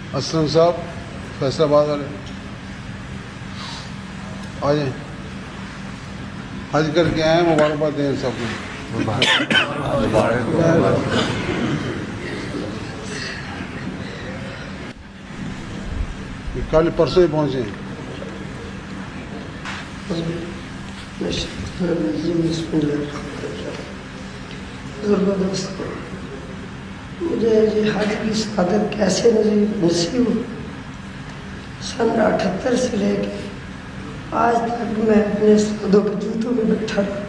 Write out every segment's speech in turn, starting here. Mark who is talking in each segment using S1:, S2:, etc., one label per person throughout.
S1: اسلم صاحب فیصل آباد والے آ جائیں، حج کر کے آئے، مبارکباد دیں سب کو۔ کل پرسوں ہی پہنچے ہیں۔
S2: مجھے یہ حج کی سعادت کیسے نصیب ہوئی؟ سن 78 سے لے کے آج تک میں اپنے سعودوں کے جوتوں میں بیٹھا رہا۔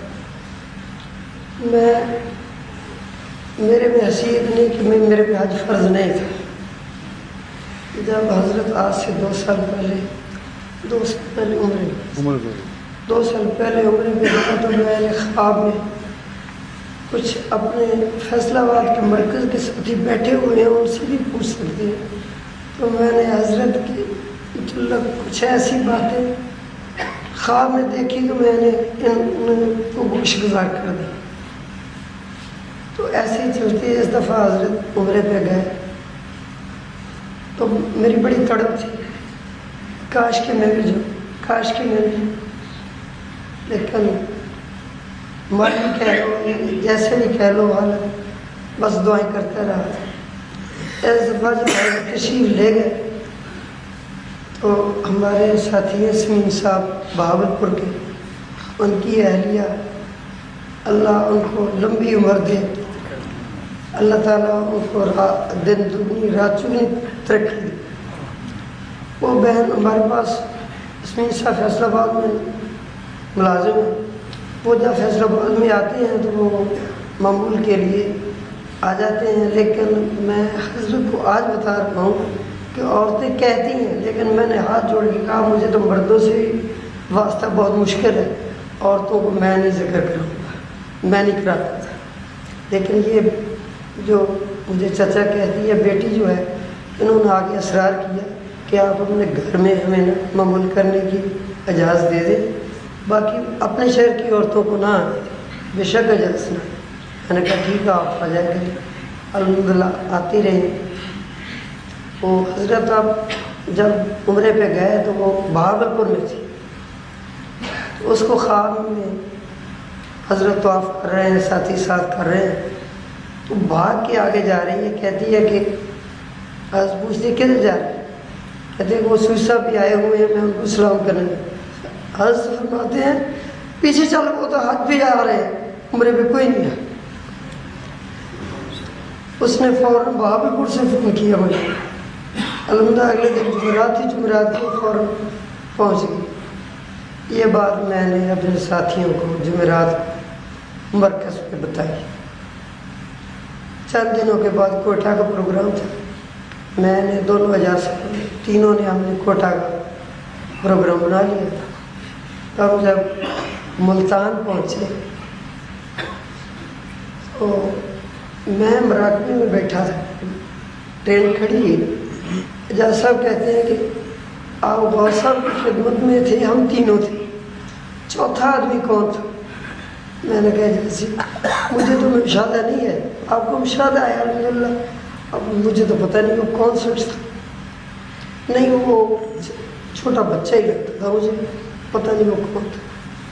S2: میرے میں حیثیت نہیں کہ میرے پہ حج فرض نہیں تھا۔ جب حضرت آج سے 2 سال پہلے عمرے 2 سال پہلے عمرے میں گیا تو میں نے خواب میں کچھ اپنے فیصل آباد کے مرکز کے ساتھی بیٹھے ہوئے ہیں، ان سے بھی پوچھ سکتے ہیں، تو میں نے حضرت کی متعلق کچھ ایسی باتیں خواب میں دیکھی تو میں نے ان کو گوش گزار کر دی۔ تو ایسے ہی چلتی اس دفعہ حضرت عمرے پہ گئے تو میری بڑی تڑپ تھی، کاش کہ میں بھی جاؤں، لیکن مالی کہہ لو جیسے بھی کہہ لو حالت بس دعائیں کرتا رہا۔ اس دفعہ جب حضرت تشریف لے گئے تو ہمارے ساتھی ہیں سمین صاحب بہاولپور کے، ان کی اہلیہ اللہ ان کو لمبی عمر دے، اللہ تعالیٰ ان کو دن دگنی رات چگنی ترقی دے۔ وہ بہن ہمارے پاس سمین صاحب فیصل آباد میں ملازم ہیں، وہ جب فیصل آباد میں آتے ہیں تو وہ معمول کے لیے آ جاتے ہیں، لیکن میں حضرت کو آج بتا رہا ہوں کہ عورتیں کہتی ہیں، لیکن میں نے ہاتھ جوڑ کے کہا مجھے تو مردوں سے واسطہ بہت مشکل ہے، عورتوں کو میں نہیں ذکر کروں گا، میں نہیں کراتا تھا۔ لیکن یہ جو مجھے چچا کہتی ہے بیٹی جو ہے، انہوں نے آگے اصرار کیا کہ آپ اپنے گھر میں ہمیں معمول کرنے کی اجازت دے دیں، باقی اپنے شہر کی عورتوں کو نہ بے شک اجازت نہ۔ میں نے کہا ٹھیک ہے آپ آ جائیں گے، الحمدللہ آتی رہی۔ وہ حضرت آپ جب عمرے پہ گئے تو وہ بہاولپور میں تھی، اس کو خواب میں حضرت طواف کر رہے ہیں، ساتھی ساتھ کر رہے ہیں، تو بھاگ کے آگے جا رہی ہے، کہتی ہے کہ آج پوچھتے کدھر جا رہے ہیں؟ کہتے ہیں وہ سوئی صاحب بھی آئے ہوئے ہیں، میں ان کو سلام کرنے لگا۔ حضرت فرماتے ہیں پیچھے چل وہ تو حج بھی آ رہے ہیں، عمرے پہ کوئی نہیں ہے۔ اس نے فوراً بہاولپور سے فون کیا مجھے، الحمدللہ اگلے دن جمعرات کو فوراً پہنچ گئی۔ یہ بات میں نے اپنے ساتھیوں کو جمعرات مرکز پہ بتائی۔ چند دنوں کے بعد کوئٹہ کا پروگرام تھا، میں نے دونوں تینوں نے ہم نے کوئٹہ کا پروگرام بنا لیا تھا۔ تب جب ملتان پہنچے تو میں مراکبی میں بیٹھا تھا، ٹرین کھڑی، اجاز صاحب کہتے ہیں کہ آپ غوث صاحب کی خدمت میں تھے، ہم تینوں تھے، چوتھا آدمی کون تھا؟ میں نے کہا جیسے مجھے تو مشاہدہ نہیں ہے، آپ کو مشاہدہ ہے الحمدللہ، اب مجھے تو پتہ نہیں وہ کون سا تھا، نہیں وہ چھوٹا بچہ ہی لگتا تھا، مجھے پتہ نہیں وہ کون تھا۔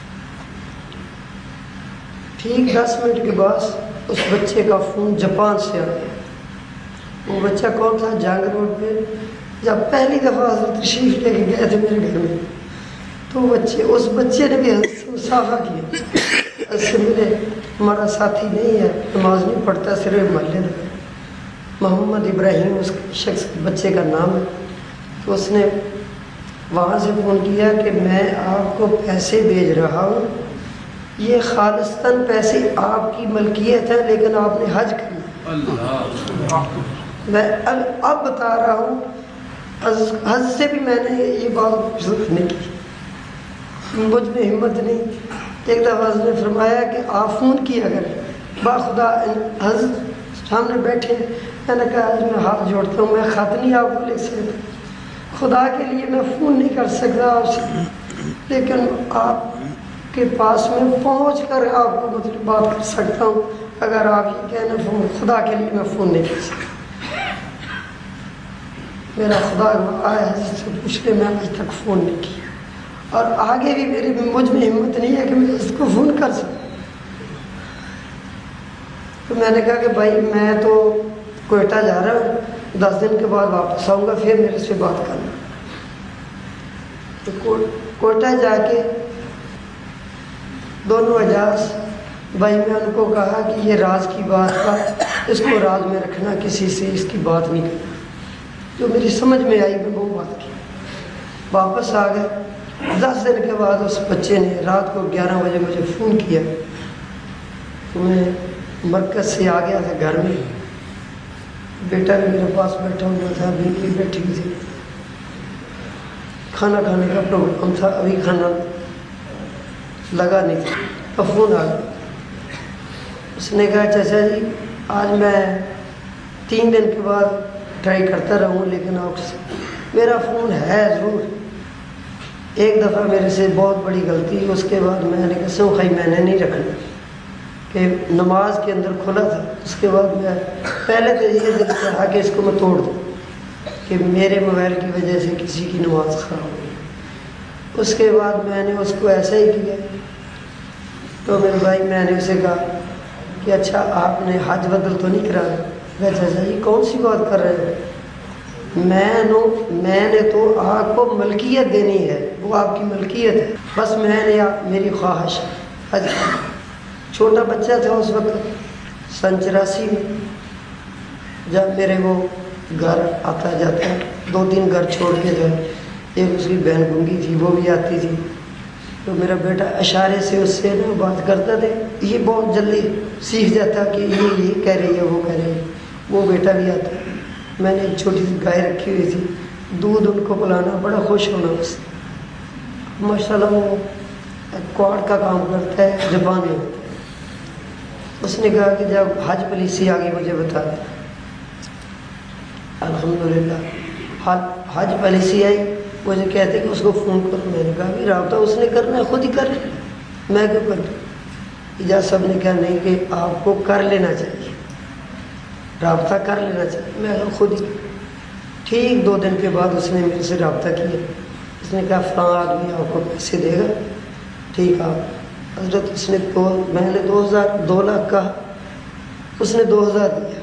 S2: ٹھیک 10 منٹ کے بعد اس بچے کا فون جاپان سے آ گیا۔ وہ بچہ کون تھا؟ جنگ روڈ پہ جب پہلی دفعہ حضرت تشریف لے کے گئے تھے میرے گھر میں، تو اس بچے نے بھی حضرت سے مصافحہ کیا، اس سے ملے، ہمارا ساتھی نہیں ہے، نماز نہیں پڑھتا، صرف محلے میں، محمد ابراہیم اس شخص بچے کا نام ہے۔ تو اس نے وہاں سے فون کیا کہ میں آپ کو پیسے بھیج رہا ہوں، یہ خالصتاً پیسے آپ کی ملکیت ہے، لیکن آپ نے حج کرنا۔ میں اب بتا رہا ہوں، حج سے بھی میں نے یہ بات ضرور نہیں کی، مجھ میں ہمت نہیں۔ ایک دفعہ نے فرمایا کہ آپ فون کیا کریں، باخدا حج سامنے بیٹھے، میں نے کہا آج میں ہاتھ جوڑتا ہوں، میں خط نہیں آپ کو لکھ سکتا، خدا کے لیے میں فون نہیں کر سکتا آپ سے، لیکن آپ کے پاس میں پہنچ کر آپ کو مطلب بات کر سکتا ہوں، اگر آپ یہ کہنا فون، خدا کے لیے میں فون نہیں کر سکتا۔ میرا خدا آیا جس سے پوچھ کے میں آج تک فون نہیں کیا، اور آگے بھی مجھ میں ہمت نہیں ہے کہ میں اس کو فون کر سکوں۔ تو میں نے کہا کہ بھائی میں تو کوئٹہ جا رہا ہوں، 10 دن کے بعد واپس آؤں گا، پھر میرے سے بات کرنا۔ تو کوئٹہ جا کے دونوں اجاز بھائی میں ان کو کہا کہ یہ راز کی بات تھا، اس کو راز میں رکھنا، کسی سے اس کی بات نہیں کرنا۔ جو میری سمجھ میں آئی میں وہ بات کی، واپس آ گئے۔ 10 دن کے بعد اس بچے نے رات کو 11 بجے مجھے فون کیا، تو میں مرکز سے آ گیا تھا گھر میں، بیٹا بھی میرے پاس بیٹھا ہوا تھا، بیوی بھی بیٹھی ہوئی تھی، کھانا کھانے کا پروگرام تھا، ابھی کھانا لگا نہیں تھا، اب فون آ گیا۔ اس نے کہا چچا جی آج میں 3 دن کے بعد ٹرائی کرتا رہوں لیکن آپ سے میرا فون ہے ضرور۔ ایک دفعہ میرے سے بہت بڑی غلطی، اس کے بعد میں نے قسم کھائی میں نے نہیں رکھنا، کہ نماز کے اندر کھلا تھا۔ اس کے بعد میں پہلے تو یہ دل چاہا کہ اس کو میں توڑ دوں، کہ میرے موبائل کی وجہ سے کسی کی نماز خراب ہو گئی۔ اس کے بعد میں نے اس کو ایسا ہی کیا۔ تو میرے بھائی میں نے اسے کہا کہ اچھا آپ نے حج بدل تو نہیں کرا؟ میں چچا جی کون سی بات کر رہے ہو، میں نے تو آپ کو ملکیت دینی ہے، وہ آپ کی ملکیت ہے، بس میں نے میری خواہش حج۔ چھوٹا بچہ تھا اس وقت، سن 84 میں، جب میرے وہ گھر آتا جاتا، 2-3 گھر چھوڑ کے جو ہے، ایک اس کی بہن گنگی تھی وہ بھی آتی تھی، تو میرا بیٹا اشارے سے اس سے نا بات کرتا تھا، یہ بہت جلدی سیکھ جاتا کہ یہ کہہ رہی ہے وہ کہہ رہی ہے، وہ بیٹا بھی آتا۔ میں نے ایک چھوٹی سی گائے رکھی ہوئی تھی، دودھ ان کو پلانا، بڑا خوش ہونا اس سے۔ ماشاء اللہ وہ کوڑ کا کام کرتا ہے، جاپان میں ہوتا ہے۔ اس نے کہا کہ جب حج پالیسی آ گئی مجھے بتا دیں۔ الحمدللہ حج پالیسی آئی، مجھے کہتے کہ اس کو فون کرو۔ میں نے کہا بھی رابطہ اس نے کرنا ہے، خود ہی کر لیں، میں کیوں کروں؟ اجازت صاحب نے کہا نہیں کہ آپ کو کر لینا چاہیے، رابطہ کر لینا چاہیے۔ میں کہا خود ہی۔ ٹھیک 2 دن کے بعد اس نے میرے سے رابطہ کیا، اس نے کہا فلاں آدمی آپ کو پیسے دے گا، ٹھیک آپ حضرت۔ اس نے میں نے 2 لاکھ کہا، اس نے 2000 دیا،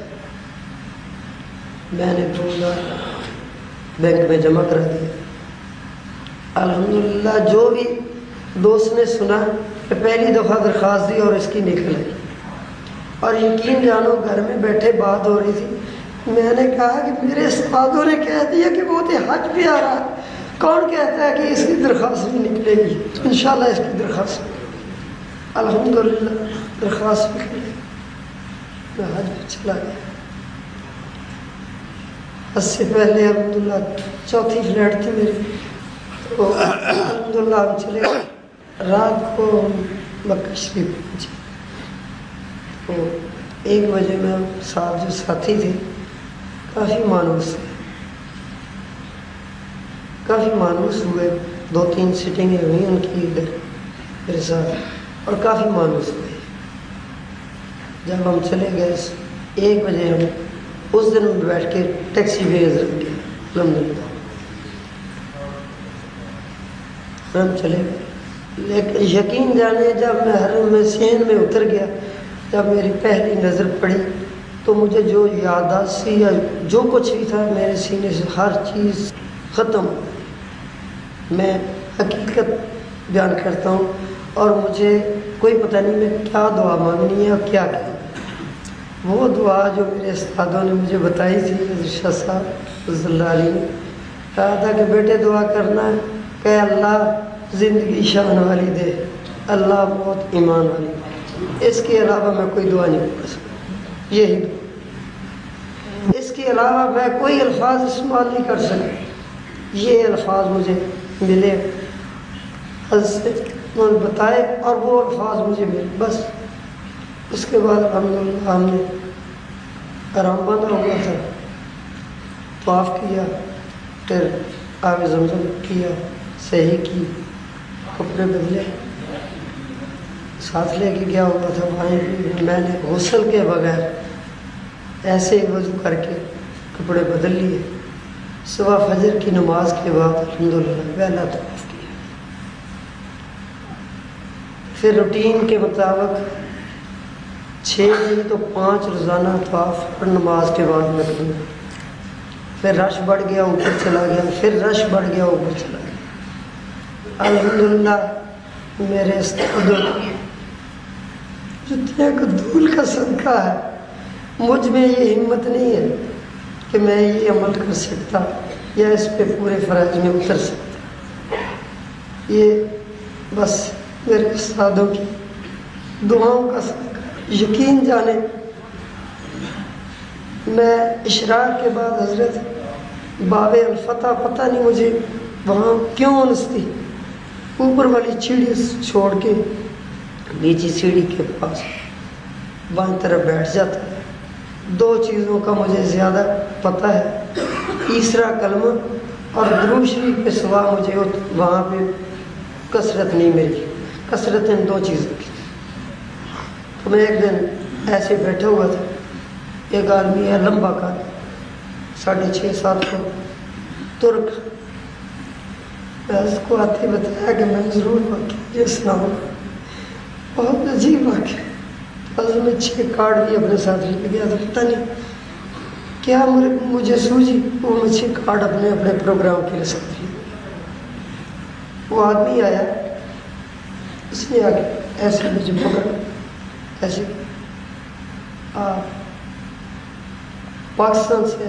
S2: میں نے 2000 بینک میں جمع کرا دیا۔ الحمدللہ جو بھی دوست نے سنا کہ پہلی دفعہ درخواست دی اور اس کی نکل آئی، اور یقین جانو گھر میں بیٹھے بات ہو رہی تھی، میں نے کہا کہ میرے استادوں نے کہہ دیا کہ وہ تو حج بھی آ رہا ہے، کون کہتا ہے کہ اس کی درخواست بھی نکلے گی؟ انشاءاللہ اس کی درخواست الحمدللہ درخواست نکلی، میں حج پہ چلا گیا۔ اس سے پہلے الحمدللہ 4تھی فلائٹ تھی میری، تو الحمدللہ ہم چلے گئے۔ رات کو مکہ شریف پہنچے، تو 1 بجے میں ساتھ جو ساتھی تھے کافی مانوس ہوئے، 2-3 سیٹنگیں ہوئی ان کی ادھر میرے ساتھ، اور کافی مانوس ہوئے۔ جب ہم چلے گئے 1 بجے ہم اس دن بیٹھ کے ٹیکسی پہ رکھ گئے، الحمدللہ ہم چلے گئے۔ لیکن یقین جانے جب میں حرم میں سین میں اتر گیا، جب میری پہلی نظر پڑی تو مجھے جو یادداشت سی یا جو کچھ بھی تھا میرے سینے سے ہر چیز ختم۔ میں حقیقت بیان کرتا ہوں، اور مجھے کوئی پتہ نہیں میں کیا دعا مانگنی ہے اور کیا کہنا۔ وہ دعا جو میرے استادوں نے مجھے بتائی تھی، حضرت شاہ صاحب رضی اللہ علیہ نے کہا تھا کہ بیٹے دعا کرنا ہے کہ اللہ زندگی شان والی دے، اللہ موت ایمان والی دے، اس کے علاوہ میں کوئی دعا نہیں کر سکتا، یہی دعا، اس کے علاوہ میں کوئی الفاظ استعمال نہیں کر سکتا۔ یہ الفاظ مجھے ملے، حضرت انہوں نے بتائے اور وہ الفاظ مجھے ملے، بس۔ اس کے بعد الحمدللہ ہم نے آرام بندہ ہو گیا تھا، طواف کیا، پھر آب زمزم کیا، صحیح کی، کپڑے بدلے، ساتھ لے کے گیا ہوا تھا وہیں بھی۔ میں نے غسل کے بغیر ایسے ہی وضو کر کے کپڑے بدل لیے، صبح فجر کی نماز کے بعد الحمدللہ پہلا طواف کیا، پھر روٹین کے مطابق 6 بجے تو 5 روزانہ طواف اور نماز کے بعد میں کروں گا، پھر رش بڑھ گیا اوپر چلا گیا، پھر رش بڑھ گیا اوپر چلا گیا۔ الحمدللہ میرے استعداد جتنے کو دھول کا صدقہ ہے، مجھ میں یہ ہمت نہیں ہے کہ میں یہ عمل کر سکتا یا اس پہ پورے فرائض میں اتر سکتا۔ یہ بس میرے استادوں کی دعاؤں کا صدقہ۔ یقین جانے میں اشراق کے بعد حضرت باب الفتح پتہ نہیں مجھے وہاں کیوں انستی، اوپر والی سیڑھی چھوڑ کے نیچی سیڑھی کے پاس بائیں طرف بیٹھ جاتا ہے۔ 2 چیزوں کا مجھے زیادہ پتہ ہے، تیسرا کلمہ اور درود شریف کے سوا مجھے وہاں پہ کثرت نہیں ملی، کثرت ان 2 چیزوں کی۔ تو میں ایک دن ایسے بیٹھا ہوا تھا، ایک آدمی ہے لمبا کا 6.5-7 فٹ ترک، میں اس کو آتے بتایا کہ میں ضرور واقعہ یہ سناؤں، بہت عجیب واقعہ۔ اصل میں 6 کارڈ بھی اپنے ساتھ لے گیا تھا، پتہ نہیں کیا مجھے سوجی، وہ میں 6 کارڈ اپنے پروگرام کے لیے ساتھ لے گیا۔ وہ آدمی آیا، اس نے آگے ایسے مجھے پکڑا، ایسے پاکستان سے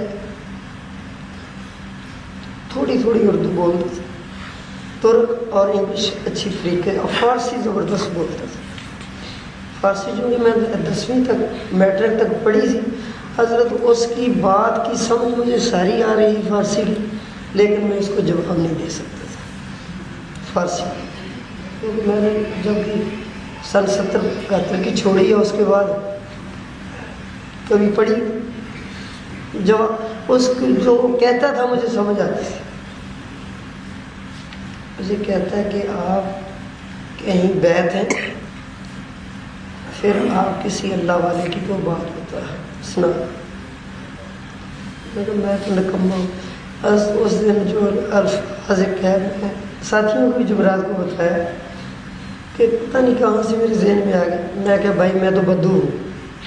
S2: تھوڑی اردو بولتا تھا، ترک اور انگلش اچھی طریقے، اور فارسی زبردست بولتا تھا۔ فارسی جو کہ میں 10ویں تک میٹرک تک پڑھی تھی، حضرت اس کی بات کی سمجھ مجھے ساری آ رہی فارسی کی، لیکن میں اس کو جواب نہیں دے سکتا تھا فارسی، کیونکہ میں نے جب بھی سن 70-71 کی چھوڑی ہے اس کے بعد کبھی پڑھی، جو اس جو کہتا تھا مجھے سمجھ آتی تھی۔ مجھے کہتا ہے کہ آپ کہیں بیت ہیں، پھر آپ کسی اللہ والے کی کوئی بات بتا سنا۔ میں تو نکما ہوں۔ اس دن جو الفاظ کہہ میں ساتھیوں کو جمعرات کو بتایا کہ پتہ نہیں کہاں سے میرے ذہن میں آ گیا، میں کہ بھائی میں تو بدو ہوں۔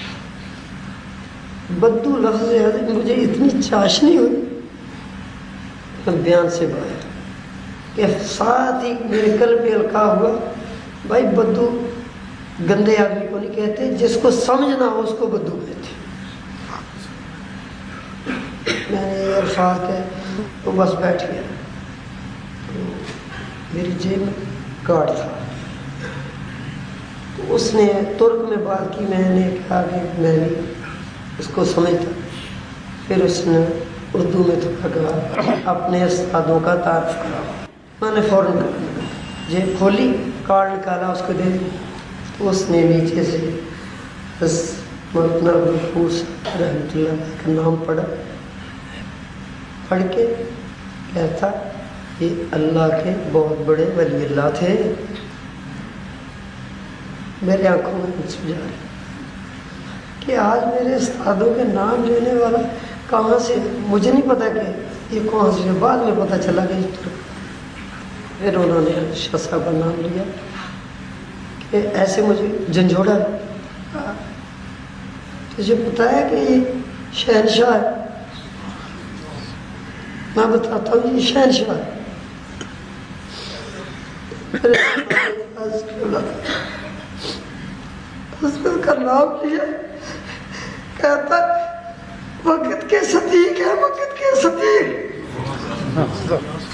S2: بدو لفظ ہے، مجھے اتنی چاشنی ہوئی میں بیان سے باہر، کہ ساتھ ہی میرے قلب پہ القاء ہوا، بھائی بدو گندے آدمی کو نہیں کہتے، جس کو سمجھ نہ ہو اس کو بدو کہتے۔ میں نے یہ الفاظ کہے تو بس بیٹھ گیا، میری جیب میں کارڈ تھا، تو اس نے ترک میں بات کی، میں نے کہا کہ میں بھی اس کو سمجھتا، پھر اس نے اردو میں تھوڑا کہا اپنے استادوں کا تعارف کرا، میں نے فوراً جیب کھولی، کارڈ نکالا، اس کو دے دیا، تو اس نے نیچے سے بس مولانا عبدالغفور رحمۃ اللہ علیہ کا نام پڑھ کے کہتا یہ اللہ کے بہت بڑے ولی اللہ تھے۔ میرے آنکھوں میں سجا رہی کہ آج میرے استادوں کے نام لینے والا کہاں سے، مجھے نہیں پتا کہ یہ کہاں سے، بعد میں پتہ چلا کہ پھر انہوں نے شاہ صاحب کا نام لیا کہ ایسے مجھے جھنجھوڑا، تجھے پتا ہے کہ یہ شہنشاہ ہے؟ میں بتاتا ہوں یہ شہنشاہ ہے۔ حضرت کا نام لیا، کہتا وقت کے صدیق ہے، وقت کے صدیق۔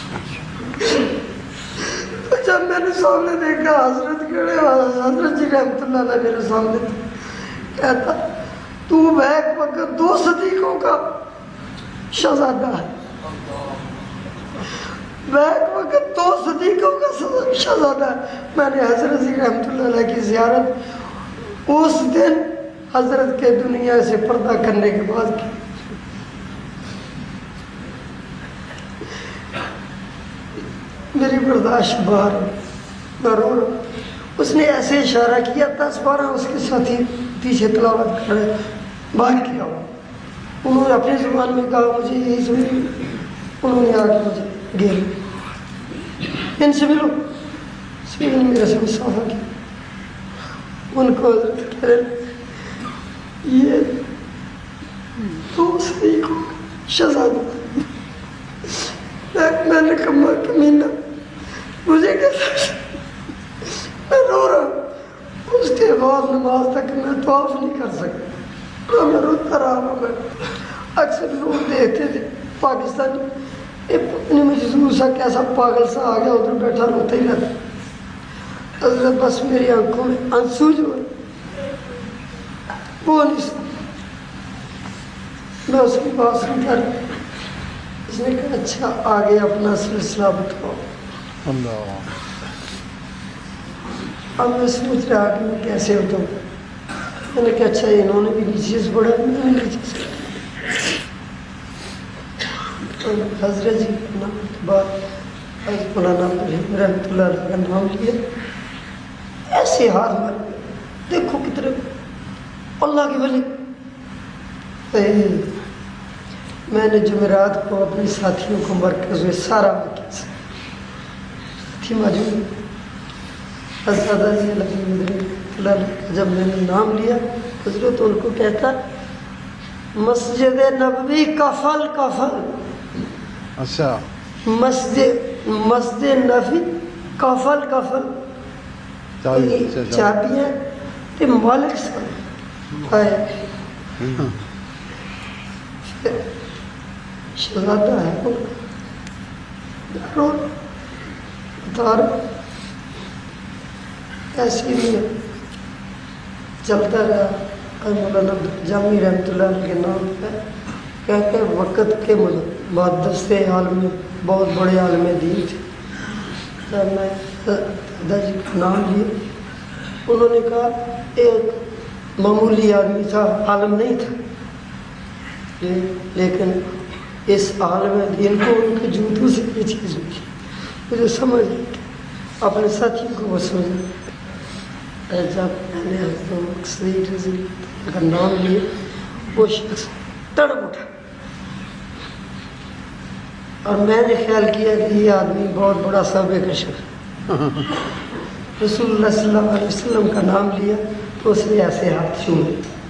S2: جب میں نے سامنے دیکھا حضرت کھڑے، حضرت جی رحمۃ اللہ علیہ میرے سامنے تھے، کہتا تو بیک وقت 2 صدیقوں کا شہزادہ ہے، بیک وقت 2 صدیقوں کا شہزادہ ہے۔ میں نے حضرت جی رحمۃ اللہ علیہ کی زیارت اس دن حضرت کے دنیا سے پردہ کرنے کے بعد کی۔ میری برداشت باہر، میں رو رہا۔ اس نے ایسے اشارہ کیا، 10-12 اس کے ساتھی پیچھے تلاوت کر رہے، باہر کیا ہوا، انہوں نے اپنی زبان میں کہا مجھے یہی سمجھ، انہوں نے آ کے مجھے گھیر، ان سے ملو، سبھی نے میرے سے مصافحہ کیا. ان کو حضرت کہہ رہے یہ تو صحیح کو شہزادہ. میں نے کہا کمینہ مجھے کیسا، میں رو رہا. اس کے بعد نماز تک میں طواف نہیں کر سکتا، تو میں روتا رہا. میں اکثر لوگ دیکھتے تھے پاکستانی، اپنی مجذور سا کیسا پاگل سا آ گیا ادھر بیٹھا روتا ہی رہتا. حضرت بس میری آنکھوں میں آنسو جو ہے وہ نہیں سن. میں اس کی بات سنتا رہا. اس نے کہا اچھا آگے اپنا سلسلہ بتاؤ.
S1: اللہ.
S2: اب میں سوچ رہا کہ میں کیسے بتاؤں. میں نے کہا اچھا انہوں نے بھی نیچے سے پڑھا، میں نے نیچے سے. حضرت جی کے نام کے بعد حضرت مولانا رحمۃ اللہ علیہ کا نام لیا. ایسے ہاتھ مار دیکھو کتنے اللہ کے ولی. میں نے جمعرات کو اپنے ساتھیوں کو مرکز میں سارا واقعہ ساتھی موجود. اساتذہ جی جب میں نے نام لیا حضرت ان کو کہتا مسجد نبوی کفل کفل.
S1: اچھا.
S2: مسجد نبوی کفل کفل چابیاں تے مالک صاحب شہزادہ ہے تار ایسی نہیں چلتا رہا. مولانا جامی رحمۃ اللہ علیہ کے نام پہ کہ وقت کے محدث عالم بہت بڑے عالم دین تھے. جب میں دادا جی کا نام لیا انہوں نے کہا ایک معمولی آدمی تھا، عالم نہیں تھا، لیکن اس عالم دین کو ان کے جوتوں سے یہ چیز ہوئی. مجھے سمجھ اپنے ساتھیوں کو وہ سمجھا. جب میں نے حضرت رضی کا نام لیا وہ شخص تڑپ اٹھا اور میں نے خیال کیا کہ یہ آدمی بہت بڑا سابق شخص. رسول اللہ صلی اللہ علیہ وسلم کا نام لیا تو اس نے ایسے ہاتھ چومے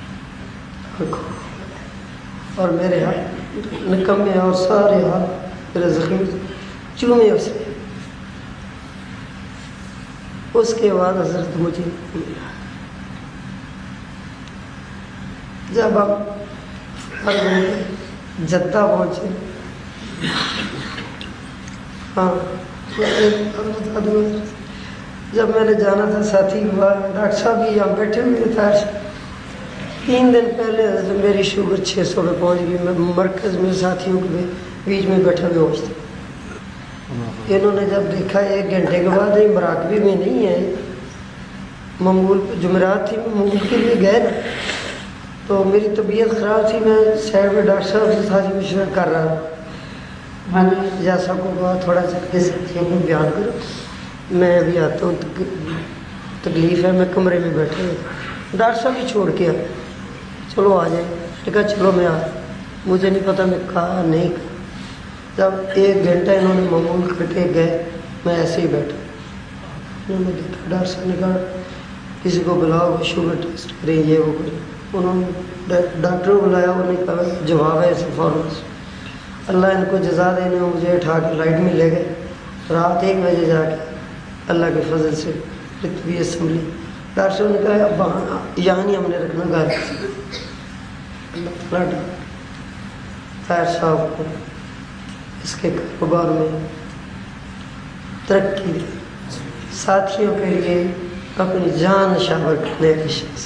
S2: اور میرے ہاتھ نکمے اور سارے ہاتھ میرے زخمی چومے اس نے. اس کے بعد حضرت مجھے ملا. جب ہم جدہ پہنچے، ہاں جب میں نے جانا تھا ساتھی ہوا ڈاکٹر صاحب بھی یہاں بیٹھے ہوئے تھے. 3 دن پہلے میری شوگر 600 پہ پہنچ گئی. میں مرکز میں ساتھیوں کے بیچ میں بیٹھا ہوئے ہوش تھا. انہوں نے جب دیکھا 1 گھنٹے کے بعد یہ مراقبے میں نہیں ہے، معمول جمعرات تھی معمول کے لیے گئے نا، تو میری طبیعت خراب تھی. میں سائڈ میں ڈاکٹر صاحب سے ساتھی مشورہ کر رہا تھا. میں نے جیسا کو کہا تھوڑا سا ساتھیوں کو بیان کرو، میں ابھی آتا ہوں، تکلیف ہے. میں کمرے میں بیٹھے ہوئے ڈاکٹر صاحب ہی چھوڑ کے آ چلو آ جائیں. کہا چلو میں آ. مجھے نہیں پتا میں کہا نہیں کہا. جب 1 گھنٹہ انہوں نے معمول کر کے گئے میں ایسے ہی بیٹھا. انہوں نے دیکھا ڈاکٹر صاحب نے کہا کسی کو بلاؤ شوگر ٹیسٹ کریں یہ وہ کریں. انہوں نے ڈاکٹر کو بلایا. انہوں نے کہا جواب ہے ایسے فوراً. اللہ ان کو جزا دینے مجھے اٹھا کے لائٹ میں لے گئے. رات 1 بجے جا کے اللہ کے فضل سے طبیعت سنبھلی. ڈاکٹر صاحب نے کہا اب یہاں نہیں ہم نے رکھنا گھر. اللہ تعالیٰ طاہر صاحب کو اس کے کاروبار میں ترقی دی، ساتھیوں کے لیے اپنی جان نشاور کرنے کی شخص.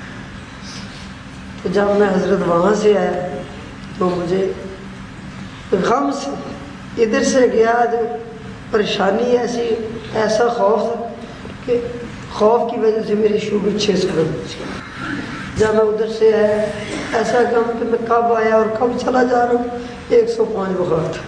S2: تو جب میں حضرت وہاں سے آیا تو مجھے غم سے ادھر سے گیا جو پریشانی ایسا خوف تھا کہ خوف کی وجہ سے میری شوگر 600 بن گئی. جب میں ادھر سے آیا ایسا غم کہ میں کب آیا اور کب چلا جا رہا ہوں. 105 بخار تھا.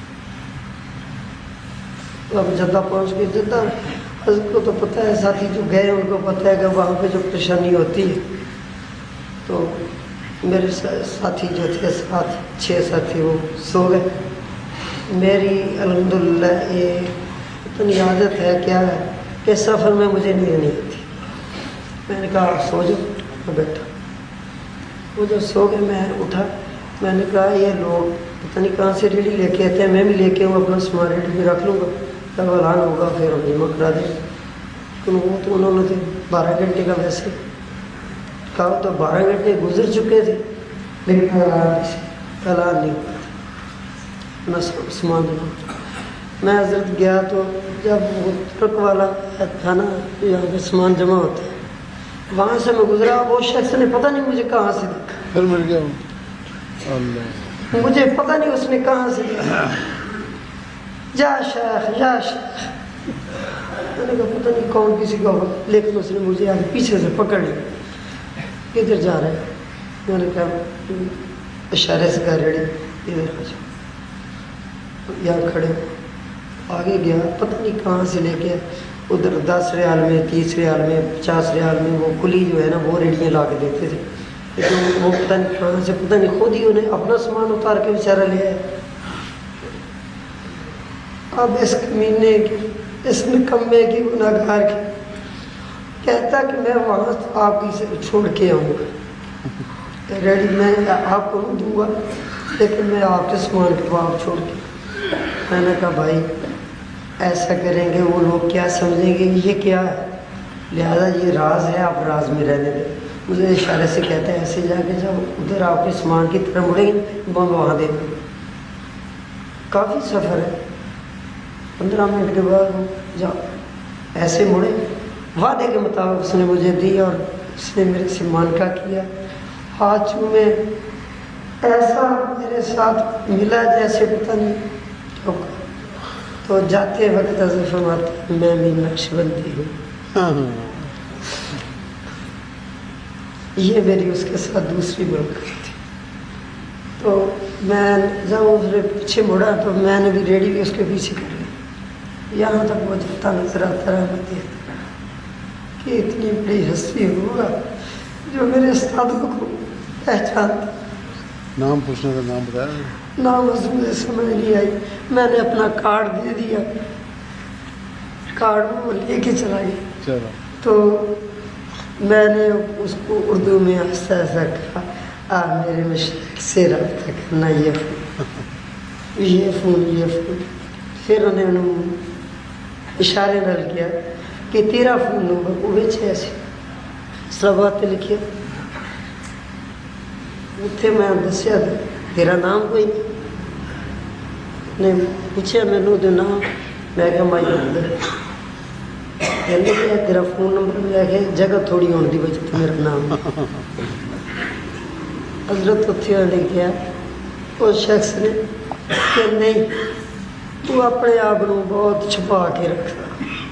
S2: اب جدہ پہنچ گئے. جدہ حضرت کو تو پتہ ہے، ساتھی جو گئے ان کو پتہ ہے کہ وہاں پہ جو پریشانی ہوتی ہے. تو میرے ساتھی جو تھے 6 ساتھی وہ سو گئے. میری الحمدللہ یہ اتنی عادت ہے کیا ہے کہ سفر میں مجھے نیند نہیں آتی. میں نے کہا آپ سو جاؤ. میں بیٹھا, وہ جب سو گئے میں اٹھا. میں نے کہا یہ لوگ پتہ نہیں کہاں سے ریڑھی لے کے آتے ہیں, میں بھی لے کے آؤں اپنا سامان ریڑھی پہ رکھ لوں گا, جب اعلان ہوگا پھر ہم جمع کرا دیں. وہ تو انہوں نے 12 گھنٹے کا ویسے کہا تو 12 گھنٹے گزر چکے تھے لیکن اعلان نہیں ہوا تھا نہ سامان جمع. میں حضرت گیا تو جب وہ ٹرک والا تھا نا یہاں پہ سامان جمع ہوتا ہے, وہاں سے میں گزرا. وہ شخص نے پتہ نہیں مجھے کہاں سے دیکھا,
S1: پھر مل گیا اللہ,
S2: مجھے پتہ نہیں اس نے کہاں سے دیکھا. جا شیخ جا شیخ, میں نے کہا پتہ نہیں کون کسی کا ہو, لیکن اس نے مجھے آگے پیچھے سے پکڑ لیا. کدھر جا رہے ہیں؟ میں نے کہا اشارے سے کہا ریڑھی ادھر آ جاؤ, یہاں کھڑے. آگے گیا, پتہ نہیں کہاں سے لے کے ادھر 10 ریال میں, 30 ریال میں, 50 ریال میں وہ کلی جو ہے نا وہ ریڑھیاں لا کے دیتے تھے. لیکن وہ پتہ نہیں کہاں سے, پتہ نہیں خود ہی انہیں اپنا سامان اتار کے بیچارہ لے آئے. اب اس کمینے کی, اس نکمے کی, گناہگار کی کہتا کہ میں وہاں آپ کی سے چھوڑ کے آؤں گا, ریڈی میں آپ کو دوں گا لیکن میں آپ کے سامان کے آپ چھوڑ کے. میں نے کہا بھائی ایسا کریں گے وہ لوگ کیا سمجھیں گے یہ کیا ہے, لہذا یہ راز ہے, آپ راز میں رہنے دیں. مجھے اشارے سے کہتے ہیں ایسے جا کے جب ادھر آپ کے سامان کی طرف مڑیں گے وہاں دے دیں. کافی سفر ہے, 15 منٹ کے بعد جاؤ. ایسے مڑے, وعدے کے مطابق اس نے مجھے دی اور اس نے میرے سے مانکا کیا. ہاتھ چومے, ایسا میرے ساتھ ملا جیسے پتہ نہیں. تو جاتے وقت حضرت فرماتے میں بھی نقشبندی ہوں. یہ میری اس کے ساتھ دوسری ملاقات تھی. تو میں جب اس نے پیچھے مڑا تو میں نے بھی ریڈی بھی اس کے پیچھے کر لی. یہاں تک وہ جاتا نظر آتا رہا کہ اتنی بڑی ہستی ہوگا جو میرے استادوں کو پہچانتا.
S1: نام پوچھنے کا نام بتایا,
S2: نام اس مجھے سمجھ نہیں آئی. میں نے اپنا کارڈ دے دیا, کارڈ وہ لے کے چلا گیا.
S1: چلو
S2: تو میں نے اس کو اردو میں ایسا ایسا کہا میرے مشرق سے رابطہ کرنا, یہ فون. پھر انہوں نے اشارے نال کیا کہ تیرا فون نمبر وہ ایسے سلابات لکھیا. اتنے میں دسیا تیرا نام کوئی نہیں, پوچھا مینو تو نام, میں کہا مائی اندر. کہنے کہ تیرا فون نمبر بھی آ جگہ تھوڑی ہونے کی وجہ تو میرا نام. حضرت اتنے نے کیا اس شخص نے کہ نہیں تو اپنے آپ کو بہت چھپا کے رکھتا.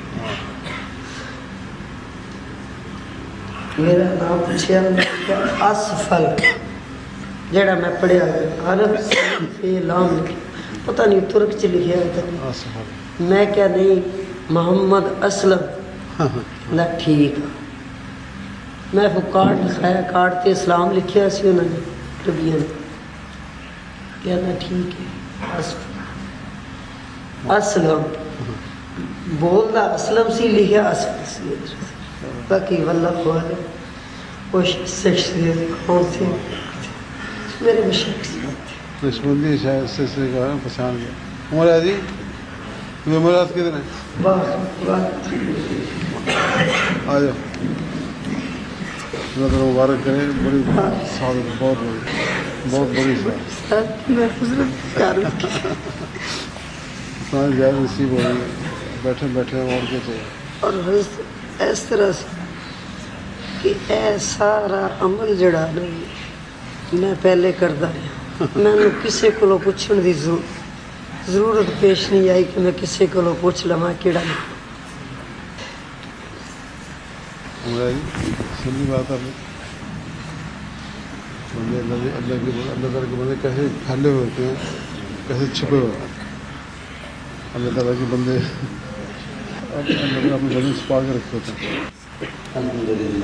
S2: میرا نام پوچھا, اسفل جڑا میں پڑھیا عرب سے لام لکھے, پتہ نہیں ترک چ لکھیا ہے. میں کیا نہیں محمد اسلم. نہ ٹھیک, میں وہ کارڈ دکھایا, کارڈ تے اسلام لکھیا سی انہوں نے عربیاں. کہنا ٹھیک ہے اسلم بولدا اسلم سی, لکھیا اسلم سی. باقی واللہ خوالے وہ شخص کون سے میرے مشرق سے
S1: نشبندی شاید سلسلے کا پہچان گیا. عمر جی ممرات کدھر ہیں, آ جاؤ. اللہ تعالیٰ مبارک کرے, بڑی سعادت, بہت بڑی سعادت زیادہ نصیب ہو رہی ہے. بیٹھے بیٹھے اور کیا چاہیے.
S2: اور اس طرح سے کہ اے سارا عمل جڑا نہیں میں پہلے کرتا رہا, میں کسی کو پوچھنے کی ضرورت پیش نہیں آئی کہ میں کسی کو پوچھ لوا کہڑا نہیں.
S1: سنی بات آپ بندے اللہ تعالیٰ کے بندے کیسے پھیلے ہوئے ہوتے ہیں, کیسے چھپے ہوئے ہیں. اللہ تعالیٰ کے بندے اپنے بدن چھپا کے رکھتے ہوتے ہیں.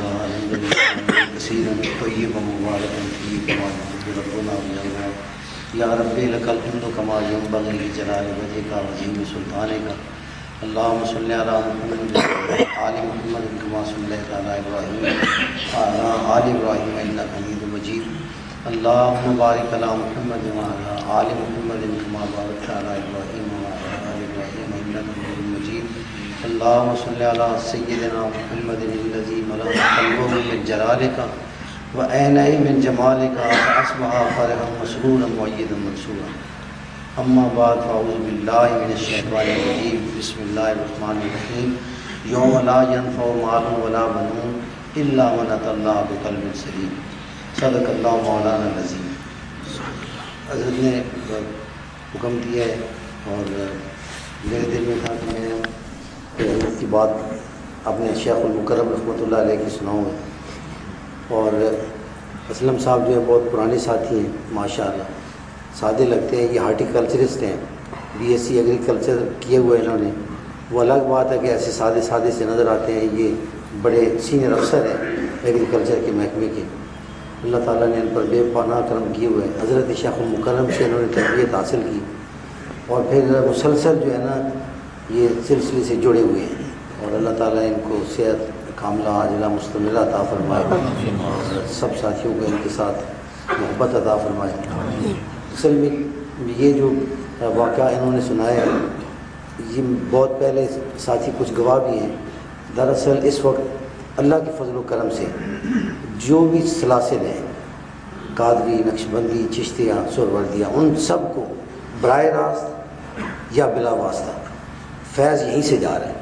S3: الحمدللہ کثیرا طیبا مبارکا فیہ کما یحب ربنا ویرضا. یا رب لک الحمد کما ینبغی لجلال وجهک وعظیم سلطانک اللهم صل علی محمد آل محمد کما صلیت علی ابراہیم وعلی آل ابراہیم انک حمید مجید اللهم بارک علی محمد وعلی آل محمد کما بارکت علی ابراہیم وعلی آل ابراہیم انک حمید مجید اللهم صل علی سیدنا محمد الذی ملأ قلبه من جلالک وعینہ من جمالک فاصبح فرحا مسرورا مؤیدا منصورا اما بعد فاعوذ باللہ من الشیطان الرجیم بسم اللہ الرحمن الرحیم یوم لا ینفع مال ولا بنون الا من اتى اللہ بقلب سلیم صدق اللہ مولانا العظیم۔ حضرت نے حکم دیا ہے اور میرے دل میں تھا کہ میں حضرت کی بات اپنے شیخ المکرم رحمۃ اللہ علیہ کی سناؤں گا۔ اور اسلم صاحب جو ہے بہت پرانے ساتھی ہیں ماشاءاللہ، سادے لگتے ہیں، یہ ہارٹیکلچرسٹ ہیں، بی ایس سی ایگریکلچر کیے ہوئے انہوں نے، وہ الگ بات ہے کہ ایسے سادے سے نظر آتے ہیں، یہ بڑے سینئر افسر ہیں ایگریکلچر کے محکمے کے، اللہ تعالیٰ نے ان پر بے پناہ کرم کیے ہوئے ہیں۔ حضرت شیخ المکرم سے انہوں نے تربیت حاصل کی اور پھر مسلسل جو ہے نا یہ سلسلے سے جڑے ہوئے ہیں، اور اللہ تعالیٰ ان کو صحت کاملہ عاجلہ مستمرہ عطا فرمائے اور سب ساتھیوں کو ان کے ساتھ محبت عطا فرمائے۔ اصل میں یہ جو واقعہ انہوں نے سنایا ہے یہ بہت پہلے ساتھی کچھ گواہ بھی ہیں۔ دراصل اس وقت اللہ کے فضل و کرم سے جو بھی سلاسل ہیں، قادری، نقشبندی، چشتیہ، سہروردیہ، ان سب کو براہ راست یا بلا واسطہ فیض یہیں سے جا رہا ہے۔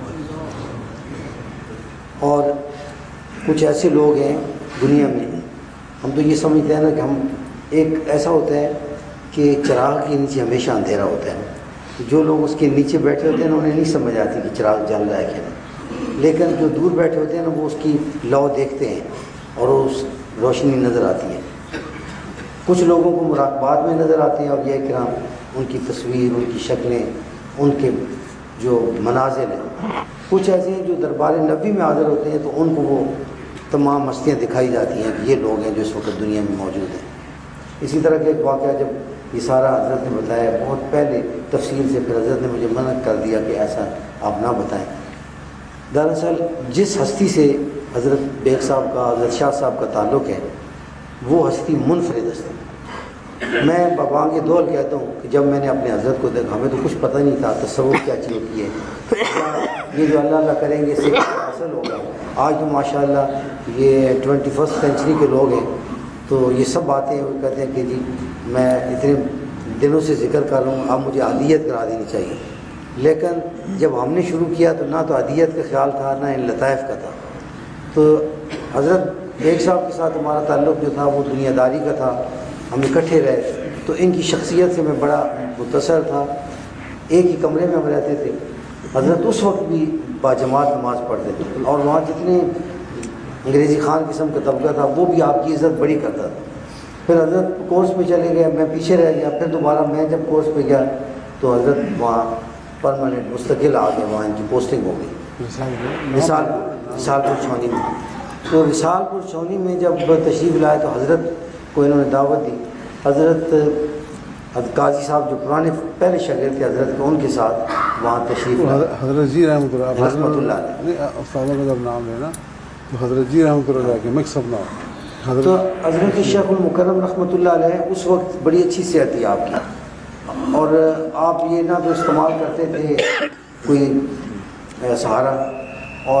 S3: اور کچھ ایسے لوگ ہیں دنیا میں، ہم تو یہ سمجھتے ہیں نا کہ ہم ایک ایسا ہوتا ہے کہ چراغ کے نیچے ہمیشہ اندھیرا ہوتا ہے، جو لوگ اس کے نیچے بیٹھے ہوتے ہیں نا انہیں نہیں سمجھ آتی کہ چراغ جل رہا ہے کہ نہیں، لیکن جو دور بیٹھے ہوتے ہیں نا وہ اس کی لو دیکھتے ہیں اور اس روشنی نظر آتی ہے۔ کچھ لوگوں کو مراقبات میں نظر آتے ہیں اولیاء کرام، ان کی تصویر، ان کی شکلیں، ان کے جو مناظر ہیں۔ کچھ ایسے ہیں جو دربار نبوی میں حاضر ہوتے ہیں تو ان کو وہ تمام مستیاں دکھائی جاتی ہیں کہ یہ لوگ ہیں جو اس وقت دنیا میں موجود ہیں۔ اسی طرح کا ایک واقعہ جب یہ سارا حضرت نے بتایا بہت پہلے تفصیل سے، پھر حضرت نے مجھے منع کر دیا کہ ایسا آپ نہ بتائیں۔ دراصل جس ہستی سے حضرت بیگ صاحب کا، حضرت شاہ صاحب کا تعلق ہے وہ ہستی منفرد ہستی۔ میں بابانگ دول کہتا ہوں کہ جب میں نے اپنے حضرت کو دیکھا ہمیں تو کچھ پتہ نہیں تھا تصور کیا چیز ہوتی ہے، یہ جو اللہ اللہ کریں گے اس سے حاصل ہوگا۔ آج تو ماشاءاللہ یہ 21 سینچری کے لوگ ہیں تو یہ سب باتیں وہ کہتے ہیں کہ جی میں اتنے دنوں سے ذکر کر رہا ہوں، اب مجھے عادیت کرا دینی چاہیے۔ لیکن جب ہم نے شروع کیا تو نہ تو عادیت کا خیال تھا نہ ان لطائف کا تھا۔ تو حضرت بیگ صاحب کے ساتھ ہمارا تعلق جو تھا وہ دنیا داری کا تھا، ہم اکٹھے رہے تو ان کی شخصیت سے میں بڑا متاثر تھا۔ ایک ہی کمرے میں ہم رہتے تھے، حضرت اس وقت بھی باجماعت نماز پڑھتے تھے اور وہاں جتنے انگریزی خان قسم کا طبقہ تھا وہ بھی آپ کی عزت بڑی کرتا تھا۔ پھر حضرت کورس پہ چلے گئے، میں پیچھے رہ گیا، پھر دوبارہ میں جب کورس پہ گیا تو حضرت وہاں پرماننٹ مستقل آ گئے، وہاں ان کی پوسٹنگ ہو گئی رسال پور چھونی میں۔ تو رسال پور چھونی میں جب تشریف لائے تو حضرت کو انہوں نے دعوت دی۔ حضرت قاضی صاحب جو پرانے پہلے شاگرد تھے حضرت کو، ان کے ساتھ وہاں تشریف لائے۔
S1: حضرت جی رحمۃ اللہ
S3: علیہ
S1: استاد کا جب نام لینا تو حضرت جی رحمۃ اللہ علیہ مکس اپ نہ
S3: تو حضرت شیخ المکرم رحمۃ اللہ علیہ اس وقت بڑی اچھی صحت تھی آپ کی، اور آپ یہ نہ تو استعمال کرتے تھے کوئی سہارا، اور